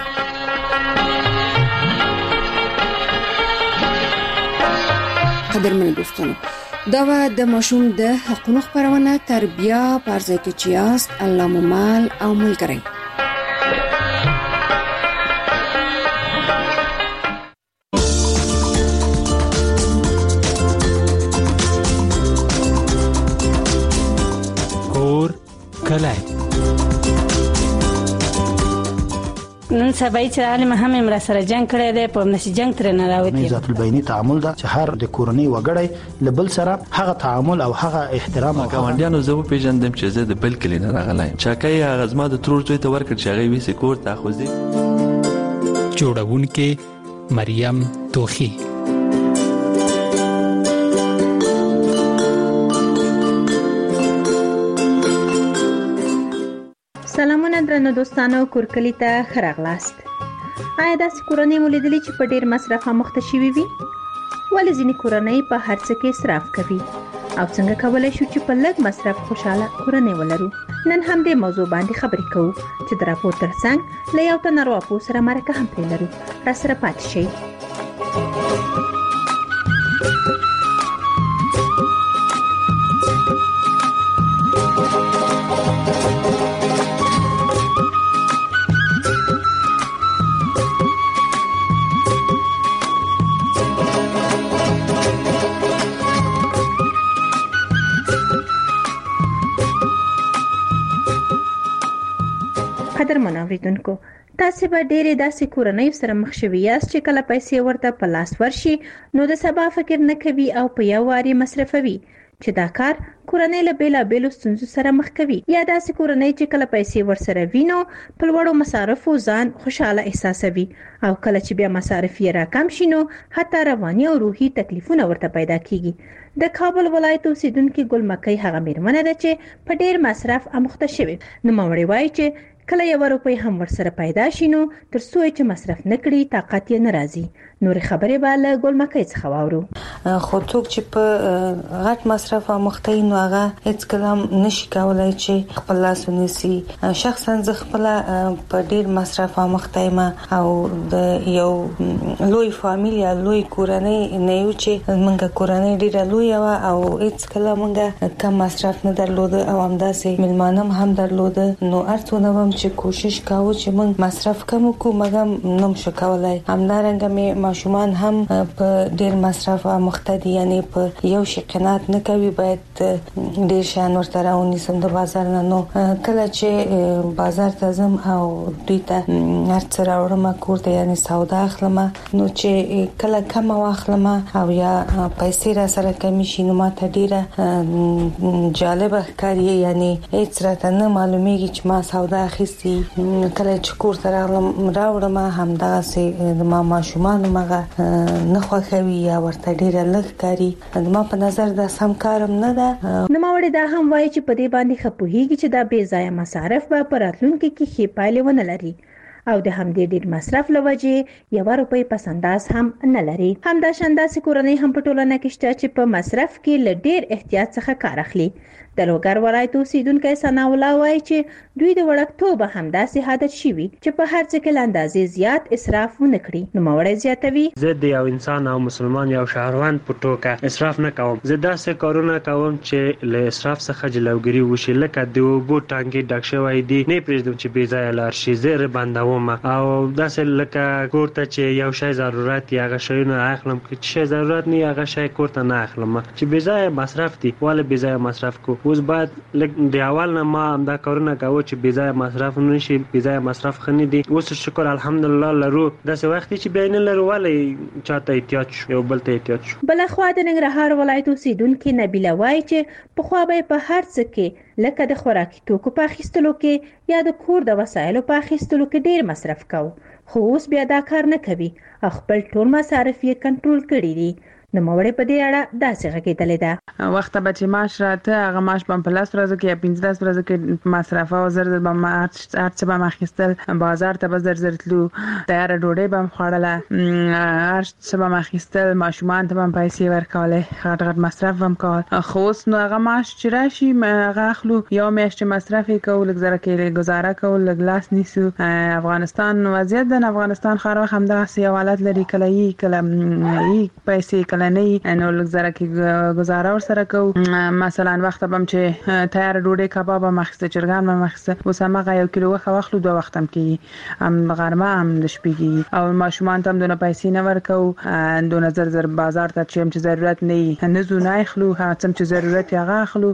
قدرمن دوستانو، دا د ماشوم د حقوقو خبرونه تربیه پرځای کې چیاست الله ممال او ملګری. کور کله نن سبا چې عالم هم امر سره جنگ کړی دی، په نشي جنگ تر نه راوتی. ذات البینی تعامل دا چې هر د کورنۍ وګړي لبل سره هغه تعامل او هغه احترام او ګاونډیانو زه پیژندم چې زه د بل کلی نه راغلی چاکای هغه زما د ترور ته ورکړ چې هغه ویسه کور ته خوځي. جوړونکې مریم توخی. سلامونه درنو دوستانو، کورکلی ته خراغلاست. آیا داسې کورنۍ مولیدلې چې په ډیر مصرف مخته شوي وي؟ ولې ځینې کورنۍ په هر څه کې اسراف کوي او څنګه کولای شو چې په لږ مصرف خوشاله کورنۍ ولرو؟ نن هم دې موضوع باندې خبرې کوو چې د راپور ترڅنګ له یو تن ارواپوه سره مرکه هم پرې لرو. را سره پاتې شئ. قدرمن اوریدونکو، تاسو به ډېرې داسې کورنۍ سره مخ شوي یاست چې کله پیسې ورته په لاس ورشي نو د سبا فکر نه کوي او په یو واري مصرفوي چې دا کار کورنۍ له بیلابیلو ستونزو سره مخ کوي. یا داسې کورنۍ چې کله پیسې ورسره وینو په لوړو مصارفو ځان خوشاله احساسوي او کله چې بیا مصارف یې راکم شي نو حتی رواني او روحي تکلیفونه ورته پیدا کیږي. د کابل ولایت اوسیدونکو ګل مکۍ هغه میرمنه ده چې په ډیر مصرف اموخته شوې. نو مړی وایي چې کله یو روپۍ هم ورسره پیدا شي نو تر څو چې مصرف نکړي طاقت یې ناراضي. نور خبرې به له ګل مکۍ څخه واورو. خو څوک چې په غټ مصرف مخته نو هغه هیڅ کلام نشي کولای چې خپل لاس ونیسي. شخصا زه خپل په ډیر مصرف مخته ما او د یو لوی فامیلیا لوی کورنۍ نه یو چې موږ کورنۍ ډیره لوی او هیڅ کلام موږ کم مصرف نه درلود او همداسې ملمانم هم درلود. نو ارڅونه هم چې کوشش کاوه چې موږ مصرف کم کو مګم نم شو کولای. همدارنګه مې ماشومان هم په ډیر مصرف مخته دي، یعنی په یو شي قناعت نه کوي، باید ډیر شان ورته راونی سم د بازار نه. نو کله چې بازار ته ځم او دوی ته هر څه راوړم کور ته، یعنی سودا اخلم، نو چې کله کم واخلم او یا پیسې را سره کمی شي نو ماته ډیره جالب ښکاري، یعنی هیڅ راته نه معلومیږي چې ما سودا اخیستي. کله چې کور ته راوړم همدغه سي د ما ماشومان مغه نه خوښوي یا ورته ډیره لږ کاری. ما په نظر دا سم کارم نه ده. نو ماوړي دا هم وایي چې په دې باندې خپوهیږي چې دا بې ځای مصارف به پر راتلونکي کې ښې پایلې ونه لري او د همدې ډیر مصرف لوجه یو روپۍ پسنداز هم نه لري. همدا شانداسي کورنۍ هم په ټولنه کې شته چې په مصرف کې ل ډیر احتیاط څخه کار اخلي. د لوګر ولایت اوسیدونکو ثنا الله وایي چې دوی د وړکتوب همداسې عادت شوي چې په هر څه کې لاندازې زیات اسراف ونه کړي. نو ماوړی زیاتوي: زه د یو انسان او مسلمان یو شهروند په توګه اسراف نه کوم. زه داسې کارونه کوم چې له اسراف څخه جلوګیری وشي، لکه د اوبو ټانکي ډک شوی دی نه پرېږدم چې بې ځایه لاړ شي، زه ربندوم او داسې لکه کور ته چې یو شی ضرورت یې هغه شیونه اخلم، چې شی ضرورت نه هغه شی کور ته نه اخلم، چې بې ځایه مصرف دي. ولې بې ځایه مصرف کو؟ اوس باید لږ د اول نه ما دا کارونه کوو چې بې ځایه مصرف نشي، بې ځایه مصرف ښه نه دي. اوس شکر الحمدلله لرو، داسې وخت چې بیا نه لرو ولې چاته احتیاط شو، یو بل ته احتیاط شو. بلخوا د ننګرهار ولایت اوسیدونکي نبیله وایي چې پخوا به په هر څه کې لکه د خوراکي توکو په اخیستلو کې یا د کور د وسایلو په اخیستلو کې ډیر مصرف کوو، خو اوس بیا دا کار نه کوي او خپل ټول مصارف یې کنټرول کړي دي. نو موړې په دې اړه داسې غږېدلې ده. وخت به چې معاش راته هغه معاش په 15 ورځو کې یا 15 ورځو کې مصرف او زر به معاش ارڅ به مخېستل، بازار ته به زر تلو، تیار ډوډۍ به خوړله، ارڅ به مخېستل، ماشومان ته به پیسې ورکولې، غټ مصرف هم کول. خو اوس نو هغه معاش چې راشي هغه اخلو، یو میاشت مصرف کوو، لږ زره کې گزاره کوو، لږ لاس نیسو. افغانستان وضعیت د افغانستان خار وخت هم دغه حالت لري، کله پیسې کله نه، نو لږ زره کې گزاره ور سره کوو. مثلا وخت به چې تیار ډوډۍ کباب مخسته، چرګان مخسته، اوس هغه 1 کیلو وخه واخلو، 2 وخت هم کې هم غرمه هم د شپې کې، او ماشومان ته هم دونه پیسې نه ورکو، دونه زر بازار ته چې ضرورت نه زو نه اخلو، هڅه چې ضرورت هغه اخلو،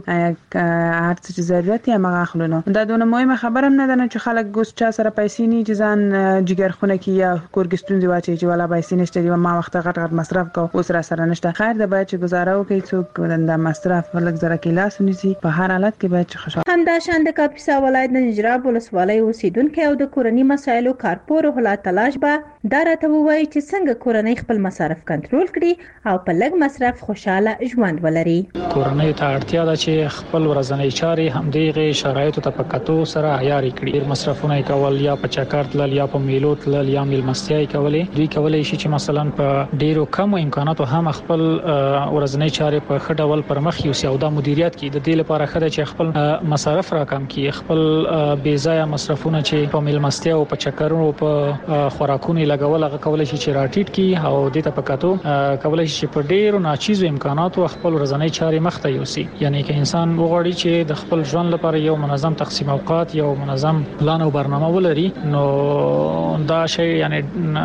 هر څه چې ضرورت یې هغه اخلو. نو دا دونه مهمه خبره هم نه ده چې خلک ګوس چا سره پیسې نه چې ځان جګر خونه کې یا کورګستون دی واچي چې ولا پیسې نشته دی، ما وخت غټ مصرف کو، اوس را سره نشته. خیر ده باید چې گزاره وکړي، څوک د مصرف ولک زره کې لاس ونیسي، په هر حالت کې باید چې خوشاله. همداشان د کاپیسا ولایت د نجراب ولسوالۍ اوسیدونکو او د کورنۍ مسایلو کارپور هلا تلاش به دا راته وایي چې څنګه کورنۍ خپل مصارف کنټرول کړي او په لږ مصرف خوشاله ژوند ولري. کورنۍ ته اړتیا ده چې خپل ورځنی چارې همدغه شرایطو ته په کتو سره عیار کړي. مصرفونه کول یا په چکر تلل یا په میلو تلل یا میلمستیا کولې، دوی کولای شي چې مثلا په ډیرو کم امکاناتو هم خپل ورځنی چارې په ښه ډول پر مخ یوسي او دا مدیریت کوي. د دې لپاره خدای چې خپل مصارف راکم کړي، خپل بې ځایه مصرفونه چې په میلمستیا او په چکرونو او په خوراکونو لګول هغه کولای شي چې راټیټ کړي او د ته په کتو کولای شي چې په ډیرو ناچیزو امکاناتو خپل ورځنی چارې مخ ته یوسي. یعنی که انسان وغواړي چې د خپل ژوند لپاره یو منظم تقسیم اوقات، یو منظم پلان او برنامه ولري، نو دا شی یعنی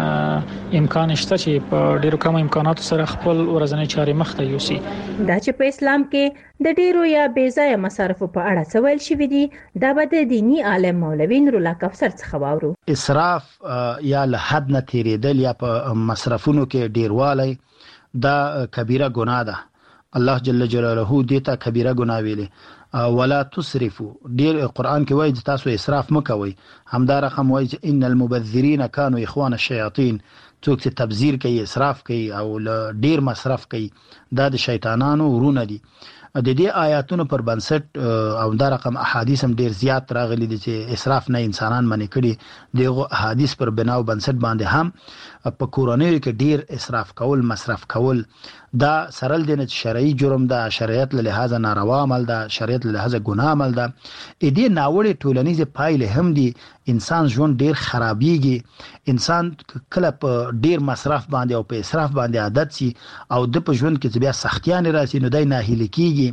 امکان شته چې په ډیرو کم امکاناتو سره خپل ورځنی چارې مخ ته یوسي. دا چې په اسلام کې د ډیرو یا بې ځایه مصارفو په اړه څه ویل شوي دي، دا به د دینی عالم مولوی نورالله کفسر څخه واورو. اسراف یا له حد نه تیریدل یا په مصرفونو کې ډیروالی دا کبیره ګناه ده. الله جل جلاله دې ته کبیره ګناه ویلي. ولا تسرفوا، ډیر قران کې وایي تاسو اسراف مکوئ. همدا رقم وایي ان المبذرین كانوا اخوان الشیاطین، څوک چې تبذیر کوي، اسراف کوي او ډیر مصرف کوي، دا د شیطانانو ورونه دي. د دې آیاتونو پر بنسټ او دا رقم احادیث هم ډیر زیات راغلي دي چې اسراف نه انسانان منې کړي. دغه احادیث پر بنا او بنسټ باندې هم په کورنۍ کې ډیر اسراف کول، مصرف کول، دا سرل دي نه شرعي جرم ده، شریعت له لحاظ ناروا عمل ده، شریعت له لحاظ ګناه عمل ده. دې ناوړه ټولنیزه پایلې هم دي. انسان ژوند ډیر خرابېږي، انسان کله په ډیر مصرف باندې او په اسراف باندې عادت سي او د په ژوند کې بیا سختیان راسي، نو دای ناهیل کیږي،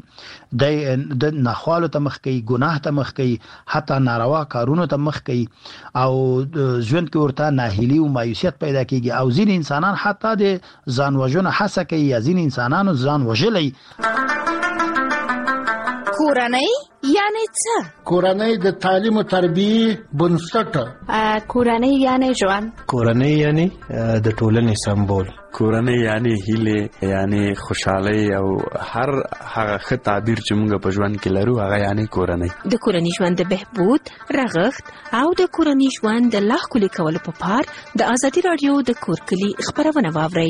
د ناخوالو ته مخ کوي، ګناه ته مخ کوي، حتی ناروا کارونو ته مخ کوي او ژوند کې ورته ناهیلی او مایوسیت پیدا کیږي او ځین انسانان حتی د ځان وژنې هڅه کوي یا ځین انسانانو ځان وژلي. کورنۍ یعنی څه؟ کورنۍ د تعلیم او تربیه بنسټ. کورنۍ یعنی ژوند. کورنۍ یعنی د ټولنې سمبول. کورنۍ یعنی هیله، یعنی خوشحالي او هر هغه ښه تعبیر چې موږ په ژوند کې لرو هغه یعنی کورنۍ. د کورنۍ ژوند د بهبود، رغښت او د کورنۍ ژوند د لا ښکلي کولو په پار د ازادي رادیو د کور کلي خبرونه واورئ.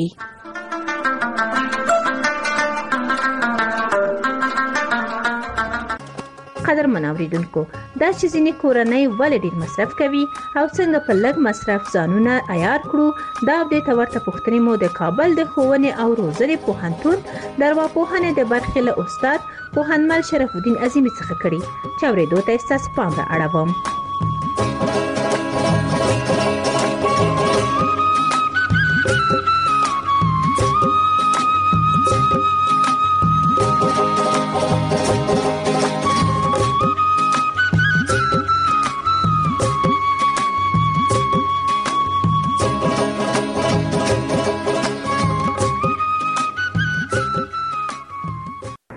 قدرمن اوریدونکو، دا چې ځینې کورنۍ ولې ډېر مصرف کوي او څنګه په لږ مصرف ځانونه عیار کړو، دا د ورته پوښتنې مو د کابل د ښوونې او روزنې پوهنتون د ارواپوهنې د برخې له استاد پوهنمل شرف الدین عظیمي څخه کړي چې اورېدو ته ستاسو پام را اړوم.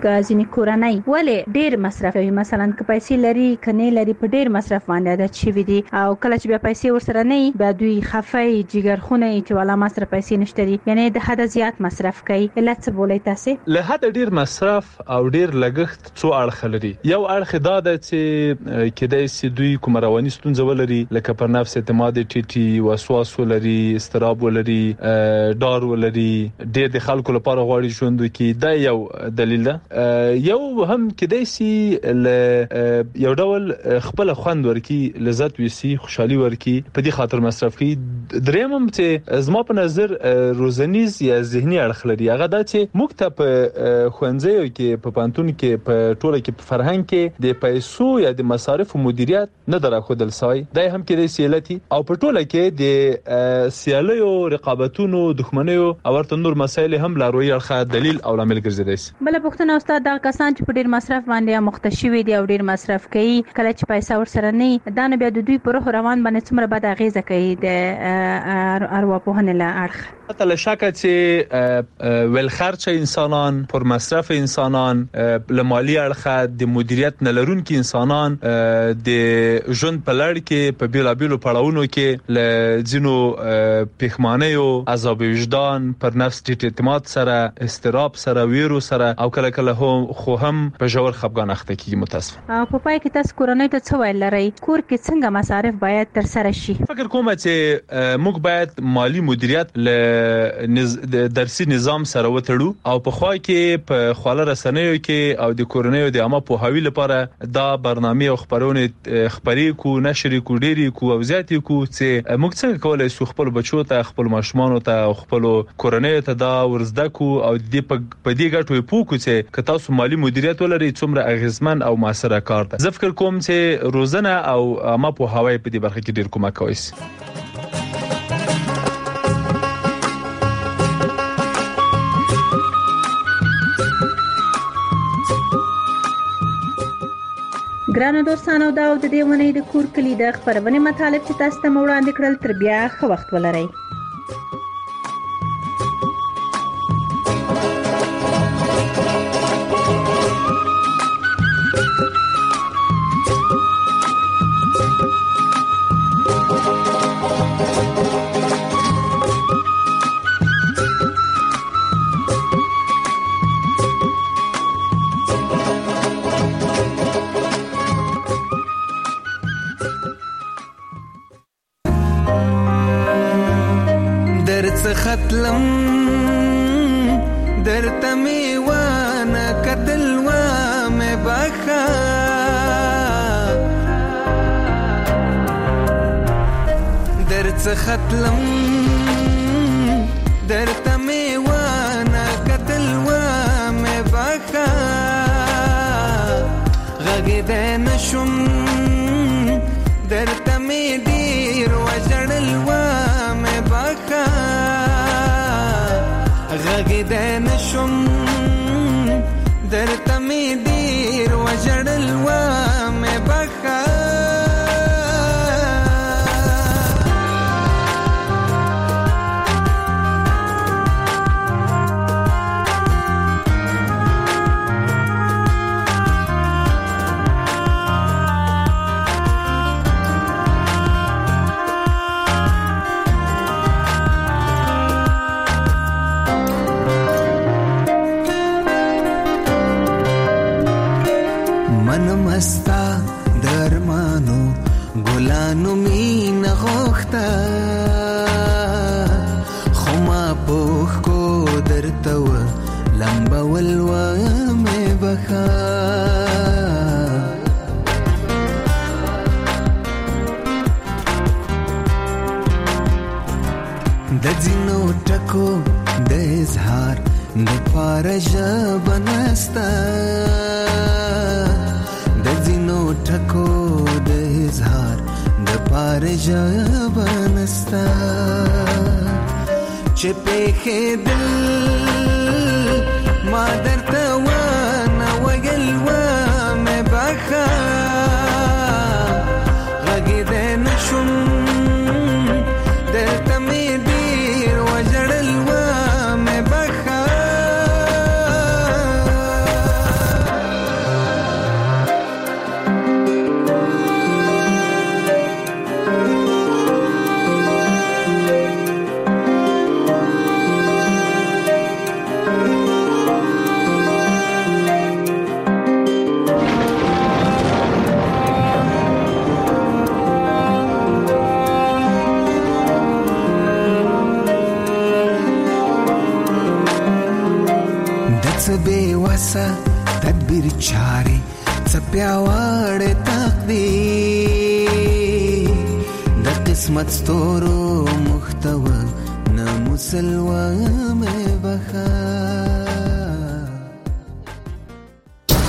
ځینې کورنۍ ولې ډیر مصرفوي، مثلا که پیسې لري کني لري په ډیر مصرف باندې عادت شوی دي او کله چې بیا پیسې ورسره نه بیا دوی خفای جګرخونه چې والا مصرف پیسې نشته دي، یعنی د حد زیات مصرف کوي. علت څه بولئ تاسو؟ له حد ډیر مصرف او ډیر لګښت څو اړخ لري. یو اړخ دا ده چې کېدای شي دوی کوم رواني ستونزه ولري لکه پر نفس اعتماد ټیټي، وسواس ولري، استراب ولري، ډار ولري، ډېر د خلکو لپاره غواړي ژوند وکړي. دا یو دلیل ده. یو هم کېدای شي یو ډول خپل خوند ورکی، لذت وسی، خوشحالي ورکی، په دې خاطر مصرف کوي. دریم هم چې زما په نظر روزنیز یا ذهني اړخ لري. هغه دا چې موږ ته په خوندزیو کې، په پانتون کې، په ټوله کې، په فرهنګ کې د پیسو یا د مصارفو مدیریت نه دراخودل سوی. دا هم کېدای شي علتي او په ټوله کې د سیالیو، رقابتونو، دښمنیو او ورته نور مسایل هم لاروي اړخ دلیل او لامل ګرځیدای شي. بل پوښتنه استاد، دا کسان چې په ډیر مصرف باندې مختشوي دي او ډیر مصرف کوي، کله چې پیسې ورسره نه دا نه بیا د دوی په روح روان باندې څومره بد اغیزه کوي د ارواپوهنې له اړخ؟ ته شکه چې ول خرچ انسانان، پر مصرف انسانان، له مالی اړخ د مدیریت نه لرونکي انسانان د ژوند په لړ کې په بیلابیلو پړاوونو کې له ځینو پښمانیو، عذاب وجدان، پر نفس ټیټ اعتماد سره، استراب سره، ویرو سره او کله کله خو هم په ژور خپګان اخته کیږي. متاسفم. په پای کې تاسو کورنۍ ته څه ویل لرئ؟ کور کې څنګه مصارف باید تر سره شي؟ فکر کوم چې موږ باید مالی مدیریت له درسي نظام سره وتړو او په خوا کې په خواله رسنیو کې او د کورنیو د عامه پوهاوي لپاره دا برنامه او خبرونه خبري کو، نشر کو، ډيري کو او زیاتې کو چې موږ څنګه کولای شو خپل بچو ته، خپل ماشومان ته او خپل کورنیو ته دا ورزده کو او د په دې ګټو پوکو چې که تاسو مالی مدیریت ولرئ څومره اغیزمن او موثر کار ده. زه فکر کوم چې روزنه او عامه پوهاوی په دې برخه کې ډیر کومک کوي. ګرانو دوستانو، دا د دې ونې د کور کلی د خبرونه مطالب چې تاسو ته وړاندې کړل، تر بیا ښه وخت ولرئ. ختلم درته می وانه کتل و مې بخا درته ختلم درته می وانه کتل و مې بخا غږ نشم درته می ډیر وجړل و مې بخا غږ نشم درته می ډیر وجړل و مې بخا مستا درمانو ګلانو مين غوخته خما پوخ کو درته و لمبا ولوا مې بخا د ځینو ټکو د اظهار د پارژ بنستا دزینو ټکو د اظهار د پارژ بنستا چې په دل ما درته ونه ویل و مې بخا غږ دې نشم درته مې ډیر وجړل و مې بخا تدبیر چاري څپیاوړ تقدیر د قسمت ستورو محتوا نه مسلوه